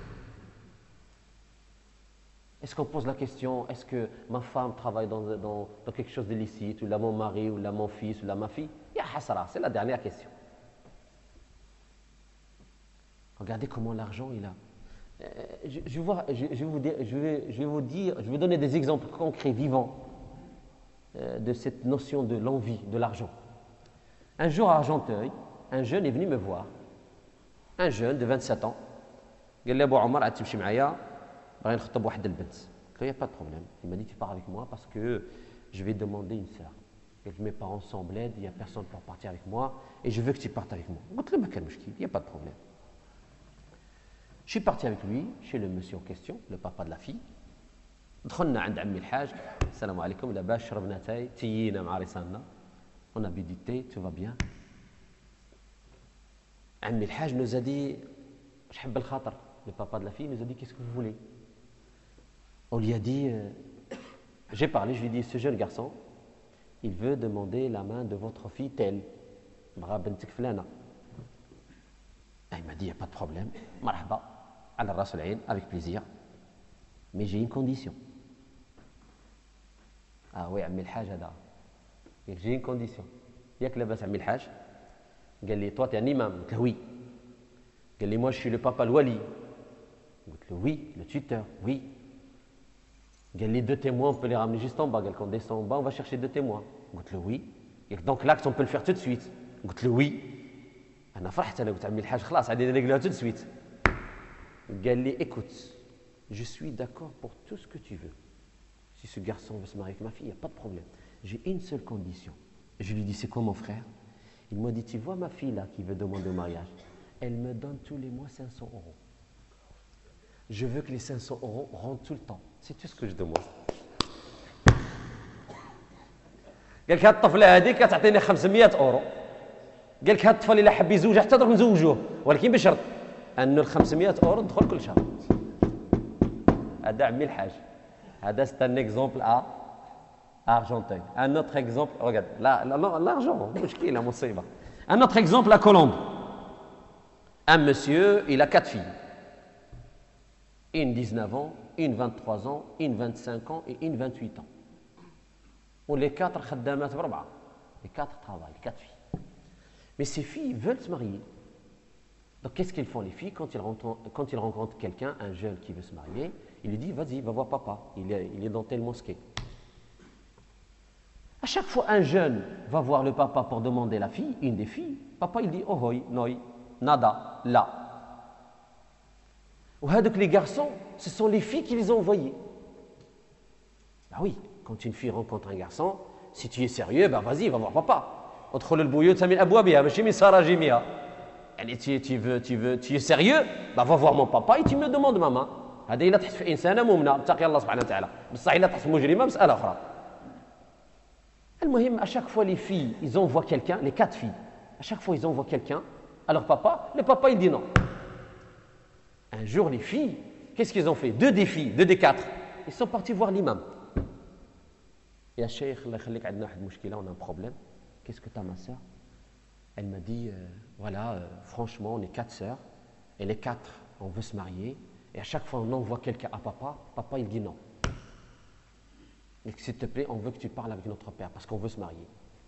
Est-ce qu'on pose la question, est-ce que ma femme travaille dans, dans, dans quelque chose d'illicite, ou là mon mari, ou là mon fils, ou là ma fille? Ya hasra, c'est la dernière question. Regardez comment l'argent il a. Euh, je, je, vois, je, je, vais vous dire, je, vais, je vais vous dire, je vais donner des exemples concrets, vivants, euh, de cette notion de l'envie, de l'argent. Un jour à Argenteuil, un jeune est venu me voir, un jeune de vingt-sept ans. قال لي ابو عمر عاد تمشي معايا باغي نخطب واحد البنت. قلت له يا با بروبليم. Il m'a dit tu pars avec moi parce que je vais demander une sœur. Et mes parents sont bled, il y a personne pour partir avec moi et je veux que tu partes avec moi. قلت له ما كان مشكل, il y a pas de problème. Je suis parti avec lui chez le monsieur en question, le papa de la fille. دخلنا عند عمي الحاج. السلام عليكم لاباس شربنا تاي تيينا مع رسالنا. On a bu du thé, tout va bien. عمي الحاج nous a dit je حب الخاطر. Le papa de la fille nous a dit qu'est-ce que vous voulez? On lui a dit euh, j'ai parlé, je lui ai dit ce jeune garçon il veut demander la main de votre fille telle. بغا بنتك فلانة. Il m'a dit, il n'y a pas de problème. مرحبا, على الراس والعين, avec plaisir. Mais j'ai une condition. Ah oui, عمي الحاج هذا. J'ai une condition. ياك لاباس عمي الحاج؟ قال لي toi tu es un imam. قلت له oui. قال لي moi je suis le papa الولي. قلت له oui, le tuteur, oui. قال لي deux témoins on peut les ramener juste en bas. قال qu'on descend en bas on va chercher deux témoins. قلت له oui. Donc l'acte on peut le faire tout de suite. قلت له oui. أنا فرحت أنا قلت عمي الحاج خلاص عادي نرجلها tout de suite. قال لي écoute, je suis d'accord pour tout ce que tu veux. Si ce garçon veut se marier avec ma fille, il n'y a pas de problème. J'ai une seule condition. Je lui dis, c'est quoi mon frère? Il m'a dit, tu vois ma fille là qui veut demander au mariage, elle me donne tous les mois cinq cents euros. Je veux que les cinq cents euros rentrent tout le temps. C'est tout ce que je demande. قال لك هاد الطفله هذه كتعطيني خمسمية اورو. قال لك هاد الطفل الا حب يزوجها حتى نروح نزوجوه ولكن بشرط انه ال خمسمية اورو تدخل كل شهر. هذا عمي الحاج. هذا c'est un exemple à Argenteuil. Un autre exemple, regarde, là, l'argent, مشكلة مصيبة. Un autre exemple à Colombe. Un monsieur, il a quatre filles. Une dix-neuf ans, une vingt-trois ans, une vingt-cinq ans et une vingt-huit ans. Ou les quatre خدامات بربعة. Les quatre travaillent, les quatre filles. Mais ces filles veulent se marier. Donc qu'est-ce qu'ils font les filles quand ils rencontrent, quand ils rencontrent quelqu'un, un jeune qui veut se marier, il lui dit vas-y, va voir papa, il est, il est dans telle mosquée. À chaque fois un jeune va voir le papa pour demander la fille, une des filles, papa il dit oh hoi, noi, nada, là. Ou هذوك les garçons, ce sont les filles qui les ont envoyés. Bah oui, quand une fille rencontre un garçon, si tu es sérieux, bah vas-y, va voir papa. ادخل البيوت من ابوابها ماشي من سراجيمها. يعني tu, tu veux tu veux tu es sérieux, bah va voir mon papa et tu me demandes ma main. هذا إلا تحت في إنسانة مؤمنة اتقي الله سبحانه وتعالى. بصح إلا تحت مجرمة مسألة أخرى. المهم à chaque fois les filles, ils envoient quelqu'un, les quatre filles. À chaque fois ils envoient quelqu'un à leur papa, le papa il dit non. Un jour les filles, qu'est-ce qu'ils ont fait? Deux des filles, deux des quatre, ils sont partis voir l'imam. يا شيخ الله يخليك عندنا واحد المشكلة, on a un problème. Qu'est-ce que tu as ma sœur? Elle m'a dit, euh, voilà, euh, franchement, on est quatre sœurs, et les quatre, on veut se marier, et à chaque fois on envoie quelqu'un à papa, papa il dit non. Et s'il te plaît, on veut que tu parles avec notre père, parce qu'on veut se marier.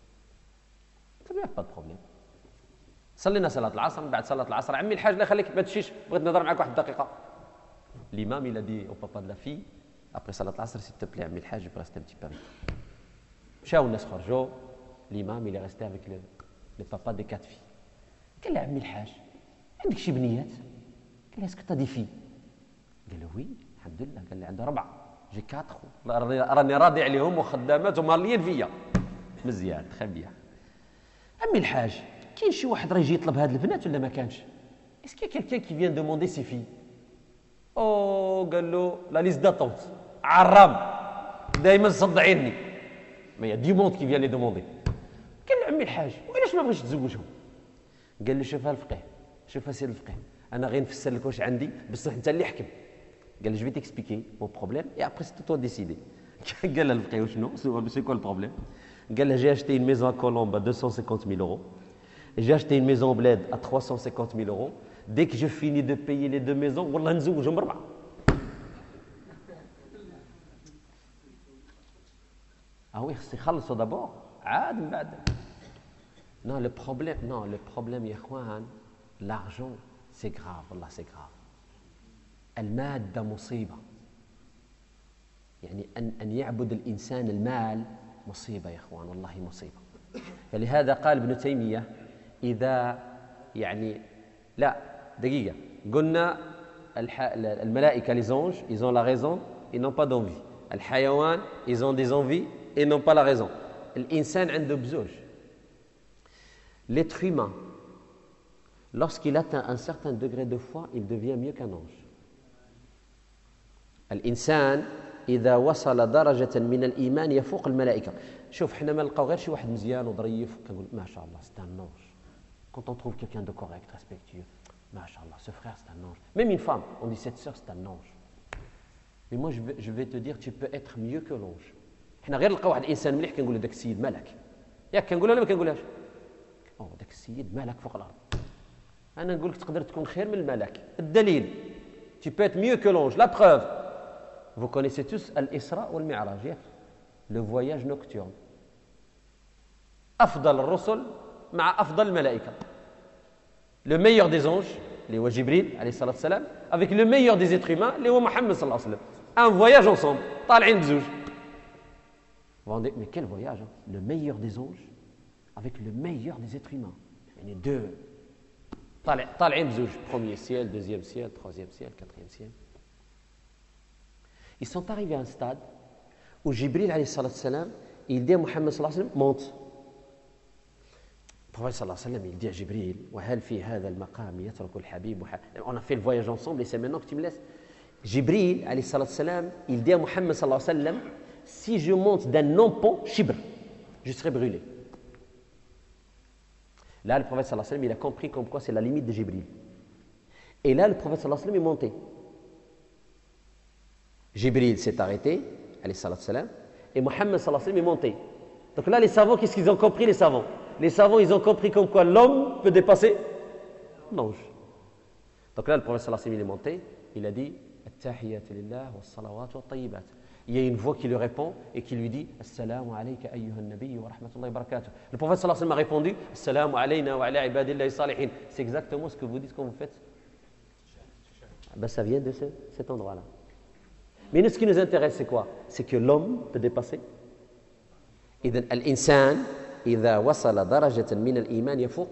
Très bien, pas de problème. صلينا صلاة العصر, من بعد صلاة العصر, عمي الحاج لا يخليك ما تمشيش, بغيت نهضر معك واحد الدقيقة. L'imam il a dit au papa de la fille, après صلاة العصر, s'il te plaît, عمي الحاج, je peux rester un petit peu avec toi. مشاو الناس خرجوا. L'imam, il est resté avec le, le papa des quatre filles. قال له عمي الحاج عندك شي بنيات؟ قال له est-ce que tu as des filles؟ قال له oui الحمد لله. قال له عنده أربعة. جي كاتر راني راضي عليهم وخدامات وماليين فيا. مزيان très bien. عمي الحاج كاين شي واحد راه يجي يطلب هاد البنات ولا ما كانش؟ est-ce qu'il y a quelqu'un qui vient demander ses filles؟ oh قال له la liste d'attente عرام دائما صدعيني. mais il y a du monde qui vient les demander. قال له عمي الحاج وعلاش ما بغيتش تزوجهم؟ قال له شوف الفقيه شوف سير الفقيه انا غير نفسر لك واش عندي بصح انت اللي حكم. قال له جو في تيكسبيكي مون بروبليم اي ابري سي تو ديسيدي. قال له الفقيه وشنو سي كوا البروبليم؟ قال له j'ai acheté une maison à Colombe à deux cent cinquante mille euros, j'ai acheté une maison au bled à trois cent cinquante mille euros, dès que je finis de payer les deux maisons والله نزوجهم بربعه. Ah oui, c'est خلصوا d'abord. عاد من بعد. Non, le problème, non, le problème, يا l'argent, c'est grave, والله c'est grave. المادة مصيبة. يعني أن أن يعبد الإنسان المال مصيبة يا إخوان، والله مصيبة. فلهذا قال ابن تيمية إذا يعني لا دقيقة قلنا الملائكة les anges, ils ont la raison, ils n'ont pas d'envie. الحيوان, ils ont des envies et n'ont pas la raison. الإنسان عنده بزوج. L'être humain, lorsqu'il atteint un certain degré de foi, il devient mieux qu'un ange. الإنسان إذا وصل درجة من الإيمان يفوق الملائكة. شوف حنا ما نلقاو غير شي واحد مزيان وظريف كنقول ما شاء الله c'est un ange. Quand on trouve quelqu'un de correct, respectueux, ما شاء الله ce frère c'est un ange. Même une femme, on dit cette sœur c'est un ange. Mais moi je vais, je vais te dire tu peux être mieux que l'ange. حنا غير نلقى واحد الانسان مليح كنقول له داك السيد مالك، ياك كنقولها ولا ما كنقولهاش؟ او داك السيد مالك فوق الارض. انا نقول لك تقدر تكون خير من الملك. الدليل tu peux être mieux que l'ange. La preuve, vous connaissez tous الإسراء والمعراج, ياك le voyage nocturne. أفضل الرسل مع أفضل الملائكة. Le meilleur des anges, اللي هو جبريل عليه الصلاة والسلام, avec le meilleur des êtres humains, اللي هو محمد صلى الله عليه وسلم. Un voyage ensemble, طالعين بزوج. Mais quel voyage, hein? Le meilleur des anges avec le meilleur des êtres humains. يعني deux. طالع طالعين بزوج, premier ciel, deuxième ciel, troisième ciel, quatrième ciel. Ils sont arrivés à un stade où Jibril alayhi salat salam, il dit à Mohammed sallallahu alayhi wa sallam, monte. Le prophète sallallahu alayhi wa sallam, il dit à Jibril, وهل في هذا المقام يترك الحبيب. On a fait le voyage ensemble et c'est maintenant que tu me laisses. Jibril alayhi salat salam, il dit à Mohammed sallallahu alayhi wa sallam, si je monte d'un empan shibr, je serai brûlé. Là, le prophète sallallahu alayhi wa sallam, il a compris comme quoi c'est la limite de Jibril. Et là, le prophète sallallahu alayhi wa sallam est monté. Jibril s'est arrêté, alayhi salatu salam, et Mohammed sallallahu alayhi wa sallam est monté. Donc là, les savants, qu'est-ce qu'ils ont compris, les savants? Les savants, ils ont compris comme quoi l'homme peut dépasser l'ange. Donc là, le prophète sallallahu alayhi wa sallam, il est monté, il a dit At-tahiyyatu lillah wa salawat wa tayyibat. Il y a une voix qui lui répond et qui lui dit Assalamu alayka ayyuhan nabiy wa rahmatullahi wa barakatuh. Le prophète sallallahu alayhi wa sallam a répondu Assalamu alayna wa ala ibadillahi salihin. C'est exactement ce que vous dites quand vous faites. Ben, ça vient de ce, cet endroit-là. Mais nous, ce qui nous intéresse, c'est quoi? C'est que l'homme peut dépasser. إذن الإنسان إذا وصل درجة من الإيمان يفوق.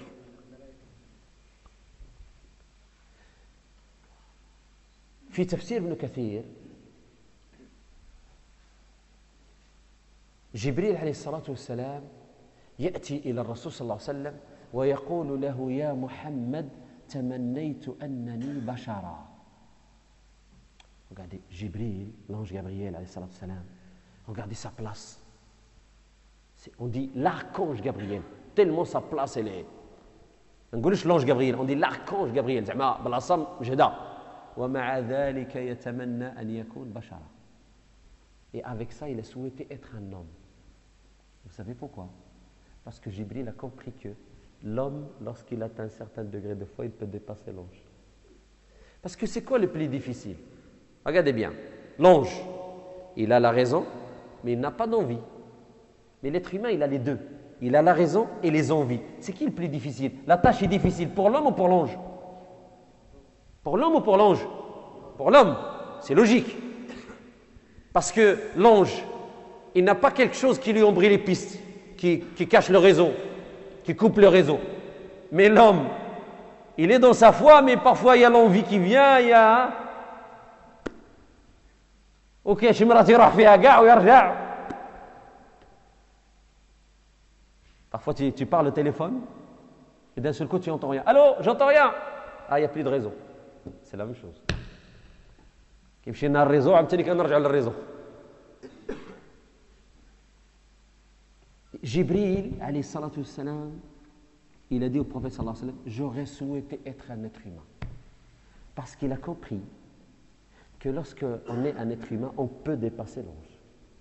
في تفسير ابن كثير جبريل عليه الصلاة والسلام يأتي إلى الرسول صلى الله عليه وسلم ويقول له يا محمد تمنيت أنني بشرا. Regardez, Jibril, l'ange Gabriel عليه الصلاة والسلام, regardez sa place. C'est, on dit l'archange Gabriel, tellement sa place elle est. On ne dit pas l'ange Gabriel, on dit l'archange Gabriel. زعما بلاصة مجهدة. ومع ذلك يتمنى أن يكون بشرا. Et avec ça, il a souhaité être un homme. Vous savez pourquoi? Parce que Jibril a compris que l'homme, lorsqu'il atteint un certain degré de foi, il peut dépasser l'ange. Parce que c'est quoi le plus difficile? Regardez bien, l'ange, il a la raison, mais il n'a pas d'envie. Mais l'être humain, il a les deux. Il a la raison et les envies. C'est qui le plus difficile? La tâche est difficile pour l'homme ou pour l'ange? Pour l'homme ou pour l'ange? Pour l'homme, c'est logique. Parce que l'ange, il n'a pas quelque chose qui lui embrouille les pistes, qui, qui cache le réseau, qui coupe le réseau. Mais l'homme, il est dans sa foi, mais parfois il y a l'envie qui vient, il y a... Ok, شي مرات يروح فيها كاع ويرجع. Parfois tu, tu parles au téléphone et d'un seul coup tu n'entends rien. Allô, j'entends rien. Ah, il n'y a plus de réseau. C'est la même chose. كيمشي لنا الريزو عاوتاني كنرجعوا للريزو. Jibril alayhi salatu wassalam, il a dit au prophète sallallahu alayhi wa sallam, j'aurais souhaité être un être humain. Parce qu'il a compris que lorsqu'on est un être humain, on peut dépasser l'ange.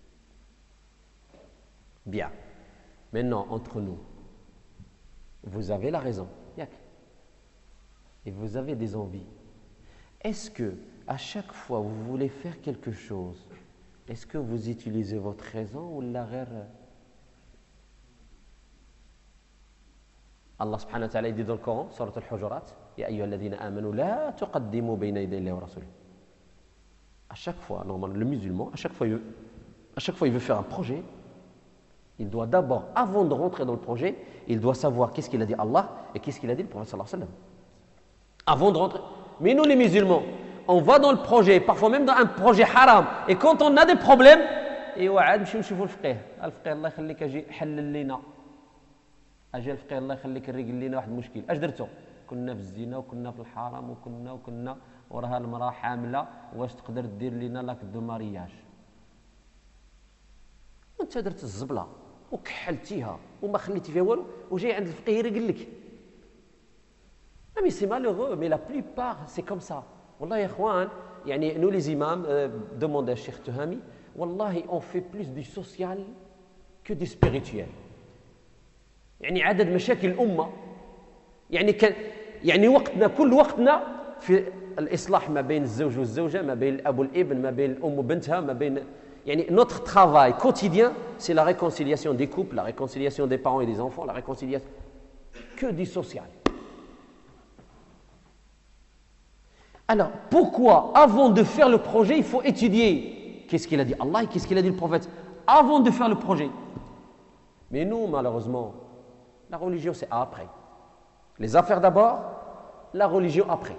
Bien. Maintenant, entre nous, vous avez la raison, yak, et vous avez des envies. Est-ce que, à chaque fois où vous voulez faire quelque chose, est-ce que vous utilisez votre raison ou la rare? Allah subhanahu wa ta'ala dit dans le Coran, Surat al-Hujurat, Ya ayyuha alladhina amanu la tuqaddimu bayna yaday Allahi wa rasulih. À chaque fois, normalement, le musulman, à chaque fois, il veut, à chaque fois, il veut faire un projet. Il doit d'abord, avant de rentrer dans le projet, il doit savoir qu'est-ce qu'il a dit Allah et qu'est-ce qu'il a dit le prophète sallallahu alayhi wa sallam. Avant de rentrer. Mais nous, les musulmans, on va dans le projet, parfois même dans un projet haram. Et quand on a des problèmes, et وعاد نمشيو نشوفوا الفقيه. الفقيه الله يخليك اجي حلل لنا. اجي الفقيه الله يخليك ريقل لنا واحد المشكل. اش درتو؟ كنا في الزنا وكنا في الحرام وكنا وكنا وراها المراه حامله واش تقدر دير لنا لاك دو مارياج. وانت درت الزبله وكحلتيها وما خليتي فيها والو وجاي عند الفقيه يريقل لك. Mais c'est malheureux, mais la plupart, c'est comme ça. Wallah, ya ikhwan, yani, nous les imams, euh, demandent à Cheikh Tuhami, Wallahi, on fait plus du social que du spirituel. يعني عدد مشاكل الأمة يعني ك... يعني وقتنا كل وقتنا في الإصلاح ما بين الزوج والزوجة، ما بين الأب والابن، ما بين الأم وبنتها، ما بين يعني notre travail quotidien c'est la réconciliation des couples, la réconciliation des parents et des enfants, la réconciliation que du social. Alors pourquoi avant de faire le projet il faut étudier qu'est-ce qu'il a dit Allah et qu'est-ce qu'il a dit le prophète avant de faire le projet? Mais nous malheureusement la religion c'est après. Les affaires d'abord, la religion après.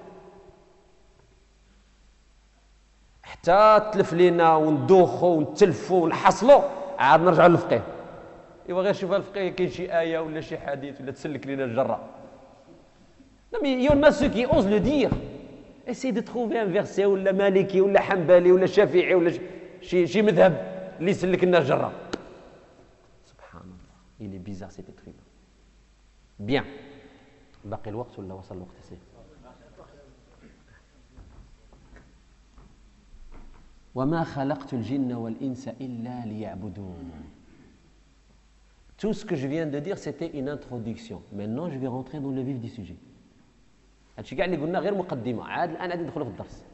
حتى تلف لينا وندوخوا ونتلفوا ونحصلوا عاد نرجعوا للفقيه. ايوا غير شوف الفقيه كاين شي ايه ولا شي حديث ولا تسلك لينا الجره. Non mais il y en a ceux qui osent le dire. Essaye de trouver un verset ولا مالكي ولا حنبلي ولا شافعي ولا شي شي مذهب اللي يسلك لنا الجره. سبحان الله. Il est bizarre cet être humain. Bien. باقي الوقت ولا وصل الوقت سي؟ وما خلقت الجن والإنس إلا ليعبدون. Tout ce que je viens de dire c'était une introduction. Maintenant je vais rentrer dans le vif du sujet. هادشي كاع اللي قلنا غير مقدمة، عاد الآن غادي ندخلوا في الدرس.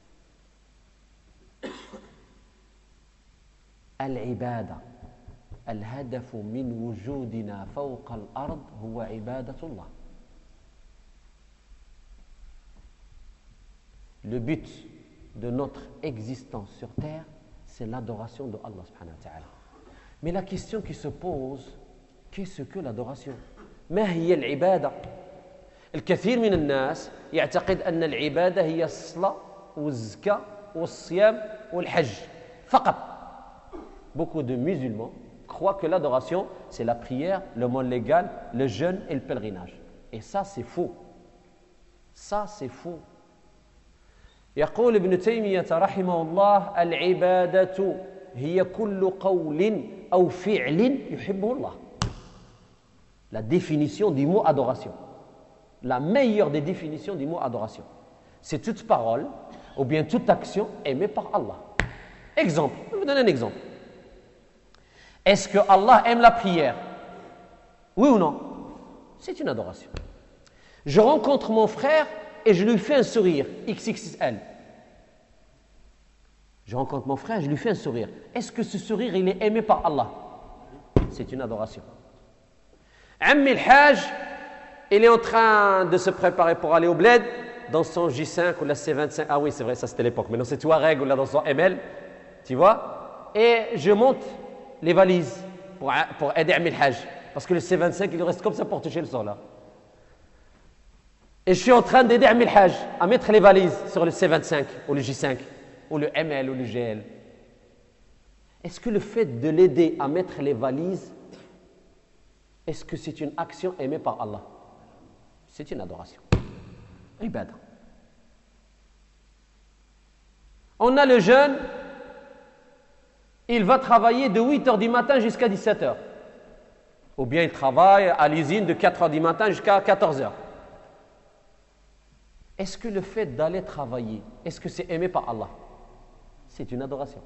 العبادة الهدف من وجودنا فوق الأرض هو عبادة الله. Le but de notre existence sur terre, c'est l'adoration de Allah subhanahu wa ta'ala. Mais la question qui se pose, qu'est-ce que l'adoration? ما هي العبادة؟ الكثير من الناس يعتقد أن العبادة هي الصلاة والزكاة والصيام والحج فقط. Beaucoup de musulmans croient que l'adoration, c'est la prière, le mot légal, le jeûne et le pèlerinage. Et ça, c'est faux. Ça, c'est faux. يقول ابن تيمية رحمه الله العبادة هي كل قول أو فعل يحبه الله. La définition du mot adoration. La meilleure des définitions du mot adoration. C'est toute parole ou bien toute action aimée par Allah. Exemple, je vais vous donner un exemple. Est-ce que Allah aime la prière? Oui ou non? C'est une adoration. Je rencontre mon frère et je lui fais un sourire, X X L. Je rencontre mon frère et je lui fais un sourire. Est-ce que ce sourire, il est aimé par Allah? C'est une adoration. Ammi al-Hajj, il est en train de se préparer pour aller au bled dans son J cinq ou la C vingt-cinq. Ah oui, c'est vrai, ça c'était l'époque. Maintenant c'est Touareg ou là dans son M L, tu vois. Et je monte les valises pour, pour aider Ammi al-Hajj. Parce que le C vingt-cinq, il reste comme ça pour toucher le sol là. Et je suis en train d'aider Ammi al-Hajj à mettre les valises sur le C vingt-cinq ou le J cinq ou le M L ou le G L. Est-ce que le fait de l'aider à mettre les valises, est-ce que c'est une action aimée par Allah? C'est une adoration. Ibadah. On a le jeune, il va travailler de huit heures du matin jusqu'à dix-sept heures. Ou bien il travaille à l'usine de quatre heures du matin jusqu'à quatorze heures. Est-ce que le fait d'aller travailler, est-ce que c'est aimé par Allah? C'est une adoration.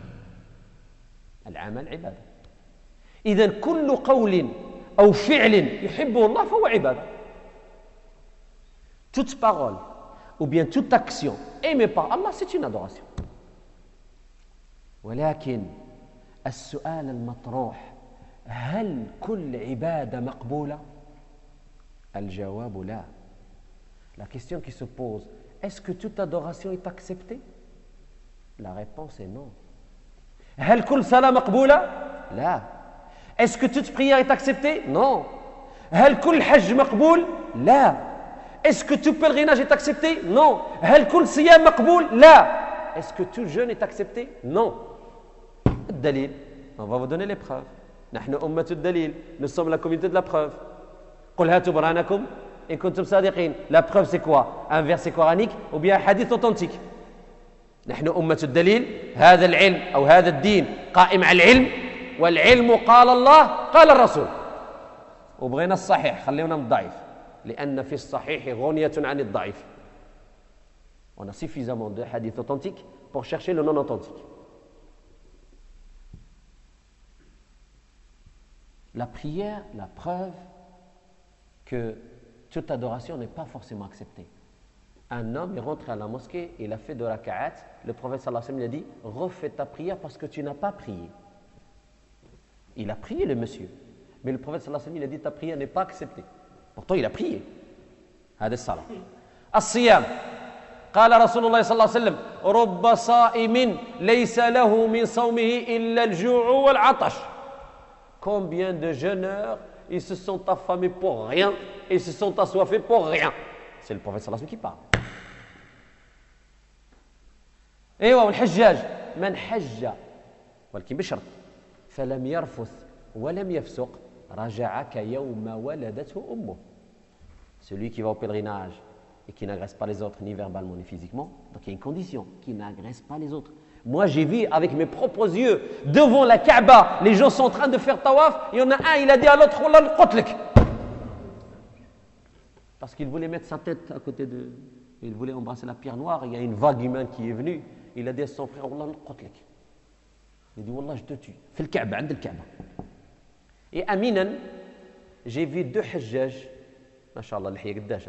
العمل عبادة. إذن كل قول أو فعل يحبه الله فهو عبادة. Toute parole ou bien toute action aimée par Allah, c'est une adoration. ولكن السؤال المطروح هل كل عبادة مقبولة؟ الجواب لا. La question qui se pose, est-ce que toute adoration est acceptée? La réponse est non. هل كل صلاة مقبولة؟ لا. Est-ce que toute prière est acceptée? Non. هل كل حج مقبول؟ لا. Est-ce que tout pèlerinage est accepté? Non. هل كل صيام مقبول؟ لا. Est-ce que tout jeûne est accepté? Non. الدليل. On va vous donner les preuves. نحن أمة الدليل. Nous sommes la communauté de la preuve. قل هاتوا برهانكم إن كنتم صادقين. La preuve c'est quoi? Un verset coranique ou bien un hadith authentique. نحن أمة الدليل. هذا العلم أو هذا الدين قائم على العلم والعلم قال الله قال الرسول. وبغينا الصحيح خلينا من الضعيف لأن في الصحيح غنية عن الضعيف. On a suffisamment de hadiths authentiques pour chercher le non authentique. La prière, la preuve que toute adoration n'est pas forcément acceptée. Un homme est rentré à la mosquée, il a fait deux raka'at, le prophète sallallahu alayhi wa sallam a dit « Refais ta prière parce que tu n'as pas prié ». Il a prié le monsieur, mais le prophète sallallahu alayhi wa sallam a dit « Ta prière n'est pas acceptée ». Pourtant il a prié. هذا الصلاة. الصيام قال رسول الله صلى الله عليه وسلم رب صائم ليس له من صومه إلا الجوع والعطش. Combien de jeûneurs ils se sont affamés pour rien, ils se sont assoiffés pour rien. C'est le prophète sallallahu alayhi wa sallam qui parle. ايوه والحجاج من حج ولكن بشرط فلم يرفث ولم يفسق رجع كيوم ولدته امه. Celui qui va au pèlerinage et qui n'agresse pas les autres ni verbalement ni physiquement, donc il y a une condition, qui n'agresse pas les autres. Moi j'ai vu avec mes propres yeux devant la Kaaba, les gens sont en train de faire tawaf, il y en a un, il a dit à l'autre wallah al-qatlak. Parce qu'il voulait mettre sa tête à côté de, il voulait embrasser la pierre noire, il y a une vague humaine qui est venue, il a dit à son frère wallah al-qatlak. Il a dit wallah je te tue. Fait le Kaaba, عند الكعبة. Et à Minan, j'ai vu deux hajjaj, mashallah اللحية قداشة.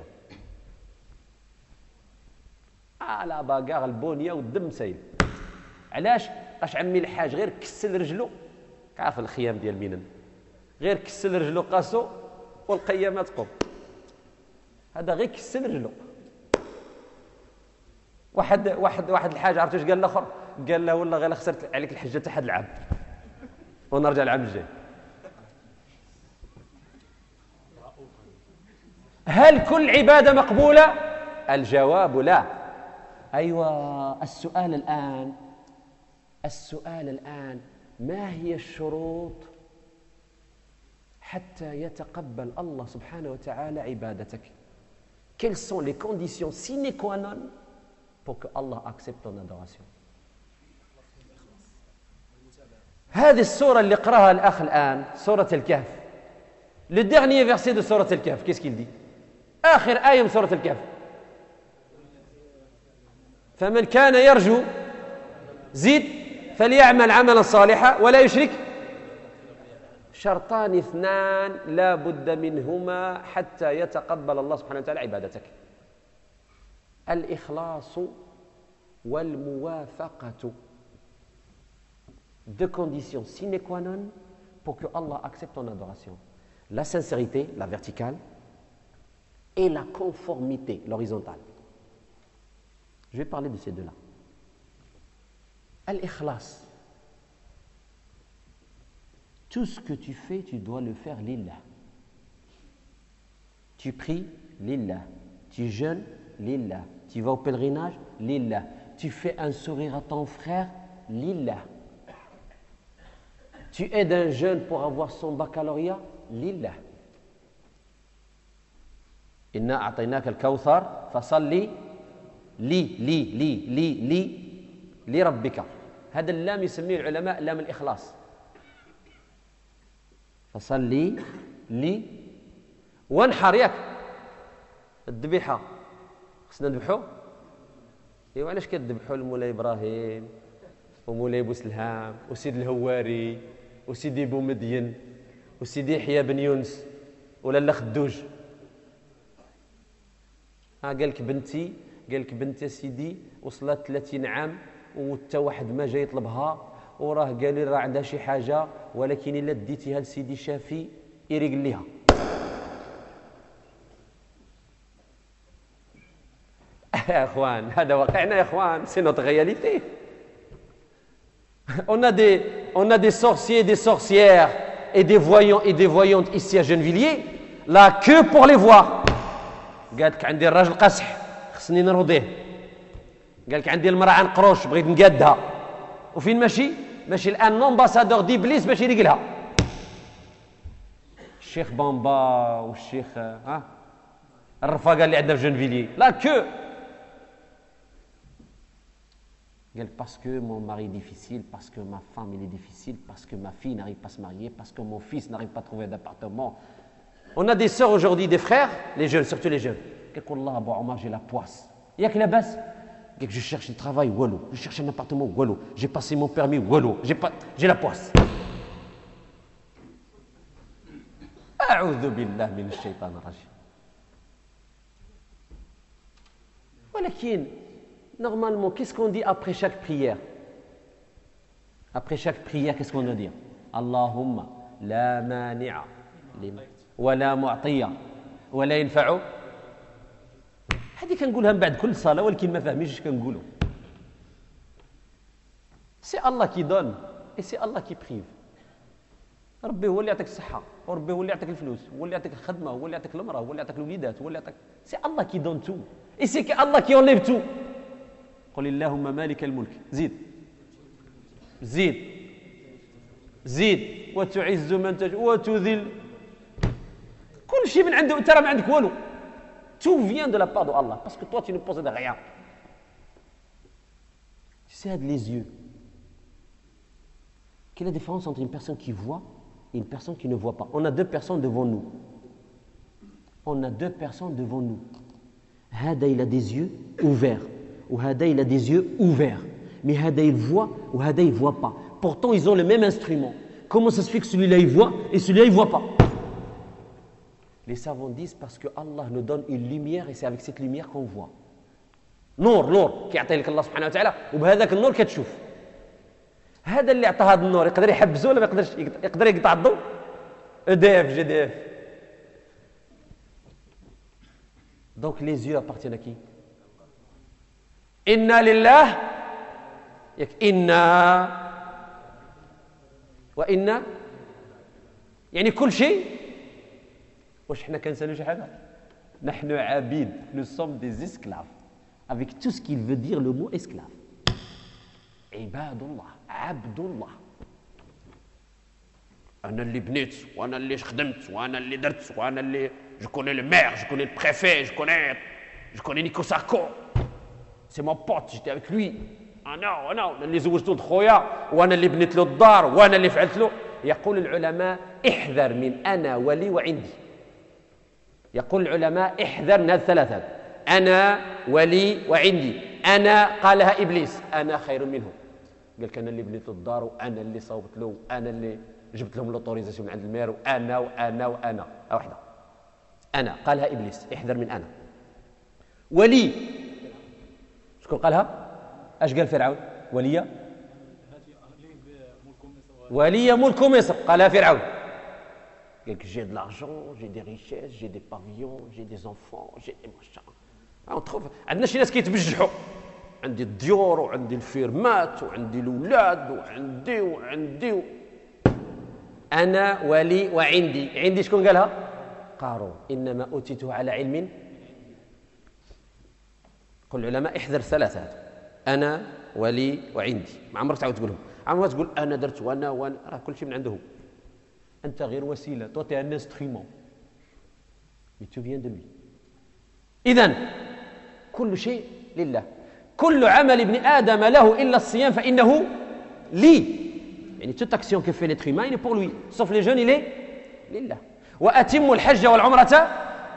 على باقار البونيه والدم سايل. علاش؟ اش عمي الحاج غير كسل رجلو، عارف الخيام ديال مينن، غير كسل رجلو قاسو والقيامه تقوم. هذا غير كسل رجلو. واحد واحد واحد الحاج عرفتوا اش قال الاخر؟ قال له والله غير خسرت عليك الحجه تاع حد العام ونرجع العام الجاي. هل كل عباده مقبوله؟ الجواب لا. أيوة السؤال الآن السؤال الآن ما هي الشروط حتى يتقبل الله سبحانه وتعالى عبادتك؟ Quelles sont les conditions sine qua non pour que Allah accepte ton adoration? هذه السورة اللي قرأها الأخ الآن سورة الكهف. Le dernier verset de سورة الكهف qu'est-ce qu'il dit? آخر آية من سورة الكهف. فمن كان يرجو زيد فليعمل عملا صالحا ولا يشرك. شرطان اثنان لا بد منهما حتى يتقبل الله سبحانه وتعالى عبادتك: الإخلاص والموافقة. Deux conditions sine qua non pour que Allah accepte ton adoration: la sincérité, la verticale, et la conformité, l'horizontale. Je vais parler de ces deux-là. Al-Ikhlas. Tout ce que tu fais, tu dois le faire lillah. Tu pries, lillah. Tu jeûnes, lillah. Tu vas au pèlerinage, lillah. Tu fais un sourire à ton frère, lillah. Tu aides un jeune pour avoir son baccalauréat, lillah. Inna a'taynaka al-kawthar fasalli لي لي لي لي لي لربك. هذا اللام يسميه العلماء لام الإخلاص. فصلي لي وانحر ياك الذبيحة خصنا نذبحو. ايوا علاش كتذبحوا لمولاي إبراهيم ومولاي بوسلهام وسيد الهواري وسيدي بومدين وسيدي يحيى بن يونس ولا لا خدوج؟ ها قال لك بنتي قال لك بنت سيدي وصلت ثلاثين عام وتا واحد ما جاي يطلبها وراه قال لي راه عندها شي حاجه ولكن الا ديتيها لسيدي شافي يريق ليها. يا اخوان هذا واقعنا يا اخوان، سي نوتر رياليتي. On a des on a des sorciers, des sorcières et des voyants et des voyantes ici à Gennevilliers, la queue pour les voir. قال لك عندي الراجل قسح خصني نرضيه. قال لك عندي المرأة عن قروش بغيت نقادها. وفين ماشي؟ ماشي الان امباسادور ديبليس باش يريق لها. الشيخ بامبا والشيخ ها الرفاقه اللي عندنا في جنفيلي لا كو. قال parce que mon mari est difficile, parce que ma femme elle est difficile, parce que ma fille n'arrive pas à se marier, parce que mon fils n'arrive pas à trouver d'appartement. On a des sœurs aujourd'hui, des frères, les jeunes, surtout les jeunes. Quelque Allah, Abou Omar, j'ai la poisse. Il y a que la base. Je cherche du travail, wallo. Je cherche un appartement, wallo. J'ai passé mon permis, wallo. J'ai pas, j'ai la poisse. أعوذ بالله من الشيطان الرجيم. ولكن normalement qu'est-ce qu'on dit après chaque prière? Après chaque prière, qu'est-ce qu'on doit dire? Allahumma la mani'a ولا معطية ولا ينفع. هذه كنقولها من بعد كل صلاة، ولكن ما فاهمينش اش كنقولوا. سي الله كي دون اي سي الله كي بريف. ربي هو اللي يعطيك الصحة، وربي هو اللي يعطيك الفلوس، هو اللي يعطيك الخدمة، هو اللي يعطيك المرأة، هو اللي يعطيك الوليدات، هو اللي يعطيك. سي الله كي دون تو اي سي الله كي اونليف تو. قل اللهم مالك الملك. زيد زيد زيد وتعز من تشاء وتذل. كل شيء من عنده، ترى ما عندك والو. Tout vient de la part de Allah, parce que toi tu ne possèdes rien. C'est les yeux. Quelle est la différence entre une personne qui voit et une personne qui ne voit pas? On a deux personnes devant nous. On a deux personnes devant nous. Hada il a des yeux ouverts, ou Hada il a des yeux ouverts. Mais Hada il voit, ou Hada il voit pas. Pourtant ils ont le même instrument. Comment ça se fait que celui-là il voit et celui-là il voit pas? Les savants disent parce que Allah nous donne une lumière et c'est avec cette lumière qu'on voit. نور نور كيعطي لك الله سبحانه وتعالى، وبهذاك النور كتشوف. هذا اللي عطى هذا النور يقدر يحبسه ولا ما يقدرش؟ يقدر يقطع الضوء. E D F G D F. Donc les yeux appartiennent à qui? Inna lillah ياك inna wa inna يعني كل شيء. واش حنا كنسالوا شي حاجه؟ نحن عبيد. Nous sommes des esclaves avec tout ce qu'il veut dire le mot esclave. عباد الله، عبد الله. انا اللي بنيت وانا اللي خدمت وانا اللي درت وانا اللي je connais le maire, je connais le préfet, je connais je connais Nico Sarko. C'est mon pote, j'étais avec lui. انا انا اللي زوجته لخويا وانا اللي بنيت له الدار وانا اللي فعلت له. يقول العلماء احذر من انا ولي وعندي. يقول العلماء احذر من هذه الثلاثة. أنا ولي وعندي. أنا قالها إبليس أنا خير منه. قال لك أنا اللي بنيت الدار وأنا اللي صوبت له وأنا اللي جبت لهم لوطوريزاسيون من عند المير وأنا وأنا وأنا. واحدة أنا قالها إبليس. احذر من أنا. ولي شكون قالها؟ أش قال فرعون؟ ولي ولي ملك مصر قالها فرعون. J'ai de l'argent, j'ai des richesses, j'ai des pavillons, j'ai des enfants, j'ai des machins. On trouve عندنا شي ناس كيتبجحوا. عندي الديور وعندي الفيرمات وعندي الاولاد وعندي وعندي و... انا ولي وعندي. عندي شكون قالها؟ قارون. انما اوتيته على علم. قل العلماء احذر ثلاثه هذا. انا ولي وعندي. ما عمرك تعاود تقولهم. عمرك تقول انا درت وانا وانا. راه كل شيء من عنده. أنت غير وسيلة. toi tu es un instrument mais tu viens de lui. إذن كل شيء لله. كل عمل ابن آدم له إلا الصيام فإنه لي. يعني toute action que fait l'être humain il est pour lui sauf les jeûnes il est لله. وأتموا الحج والعمرة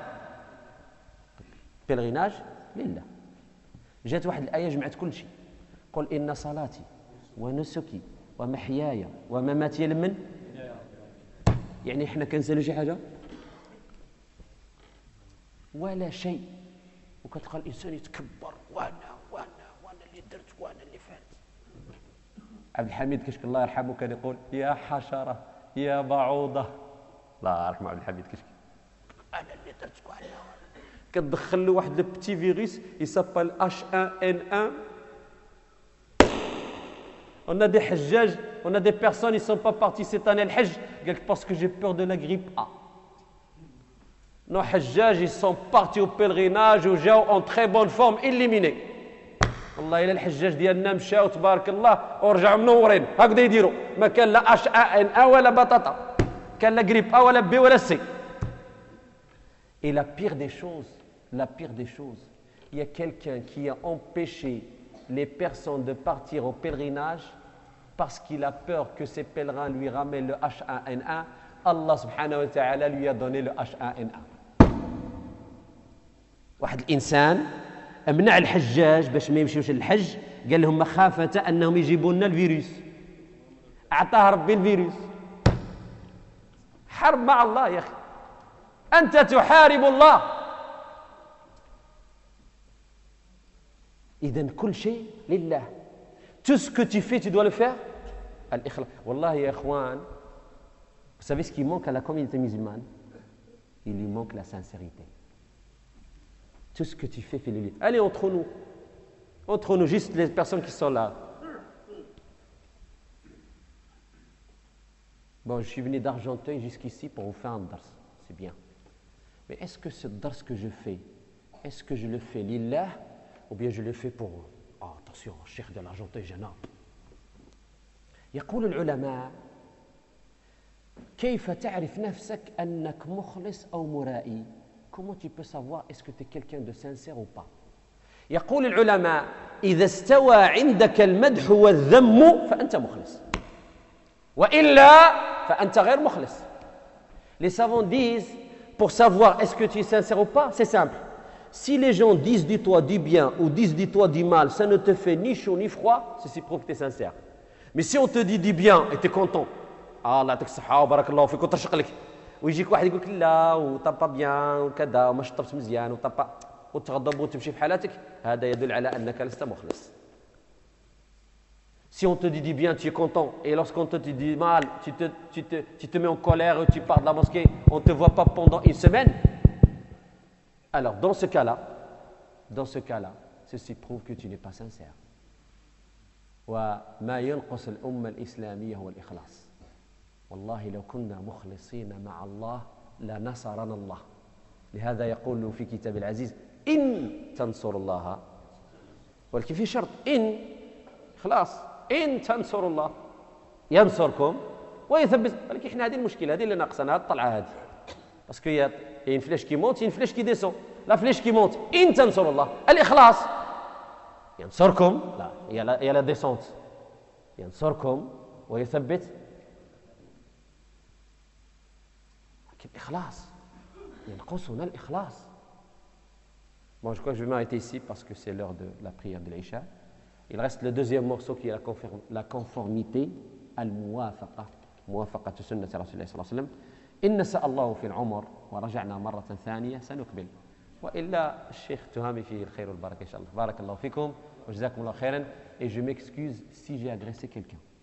pèlerinage لله. جاءت واحد الآية جمعت كل شيء. قل إن صلاتي ونسكي ومحياي ومماتي لمن؟ يعني احنا كنسالوا شي حاجه ولا شيء. وكتلقى الانسان يتكبر وانا وانا وانا اللي درت وانا اللي فعلت. عبد الحميد كشك الله يرحمه كان يقول يا حشره يا بعوضه. الله يرحمه عبد الحميد كشك. انا اللي درت وانا كتدخل له واحد لو بتي فيروس يسابل إتش واحد إن واحد. On a des hajjaj, on a des personnes, ils ne sont pas partis cette année le hajj parce que j'ai peur de la grippe A. Nos hajjaj, ils sont partis au pèlerinage ou جاو en très bonne forme, éliminés. والله إلا الحجاج ديالنا مشاو تبارك الله ورجعوا منورين. هكذا يديروا. ما كان لا إتش واحد إن واحد ولا بطاطا. كان لا grippe A ولا B ولا C. Et la pire des choses, la pire des choses, il y a quelqu'un qui a empêché les personnes de partir au pèlerinage parce qu'il a peur que ces pèlerins lui ramènent le إتش واحد إن واحد. Allah subhanahu wa ta'ala lui a donné le إتش واحد إن واحد. واحد الإنسان منع الحجاج باش ما يمشيوش للحج. قال لهم مخافة أنهم يجيبوا لنا الفيروس. أعطاه ربي الفيروس. حرب مع الله يا أخي. أنت تحارب الله. إذن كل شيء لله. Tout ce que tu fais, tu dois le faire. Al-ikhlas. Wallahi, ya ikhwan, vous savez ce qui manque à la communauté musulmane? Il lui manque la sincérité. Tout ce que tu fais, fais-le lui. Allez, entre nous. Entre nous, juste les personnes qui sont là. Bon, je suis venu d'Argenteuil jusqu'ici pour vous faire un dars. C'est bien. Mais est-ce que ce dars que je fais, est-ce que je le fais lillah ou bien je le fais pour... Oh, attention, cheikh de l'Argenteuil, جناب. يقول العلماء كيف تعرف نفسك أنك مخلص أو مرائي؟ Comment tu peux savoir est-ce que tu es quelqu'un de sincère ou pas? يقول العلماء إذا استوى عندك المدح والذم فأنت مخلص وإلا فأنت غير مخلص. Les savants disent pour savoir est-ce que tu es sincère ou pas, c'est simple. Si les gens disent de toi du bien ou disent de toi du mal, ça ne te fait ni chaud ni froid, ceci prouve que tu es sincère. Mais si on te dit du bien et tu es content, ah الله يعطيك الصحة وبارك الله فيك وترشق لك, ويجيك واحد يقول لك لا وطبا بيان وكذا وما شطبت مزيان وطبا وتغضب وتمشي في حالاتك, هذا يدل على أنك لست مخلص. Si on te dit du bien, tu es content, et lorsqu'on te dit du mal, tu te, tu, te, tu te mets en colère, tu pars de la mosquée, on ne te voit pas pendant une semaine, alors dans ce cas-là, dans ce cas-là, ceci prouve que tu n'es pas sincère. وما ينقص الأمة الإسلامية هو الإخلاص. والله لو كنا مخلصين مع الله لنصرنا الله. لهذا يقول في كتاب العزيز إن تنصر الله, ولكن في شرط إن خلاص إن تنصر الله ينصركم ويثبت. ولكن إحنا هذه المشكلة, هذه اللي ناقصنا, هذه الطلعة هذه. باسكو il y a une flèche qui monte, une flèche qui descend. La flèche qui monte, إن تنصر الله, الإخلاص. ينصركم, لا, il y a la, il y a la descente. ينصركم ويثبت. لكن الإخلاص ينقصنا الإخلاص. Bon, je crois que je vais m'arrêter ici parce que c'est l'heure de la prière de l'Isha. Il reste le deuxième morceau qui est la, conform- la conformité, al-muwafaqa, موافقة سنة رسول الله صلى الله عليه وسلم. إن نسأ الله في العمر ورجعنا مرة ثانية سنقبل, وإلا الشيخ تهامي فيه الخير والبركة إن شاء الله. بارك الله فيكم وجزاكم الله خيرا. Et je m'excuse si j'ai agressé quelqu'un.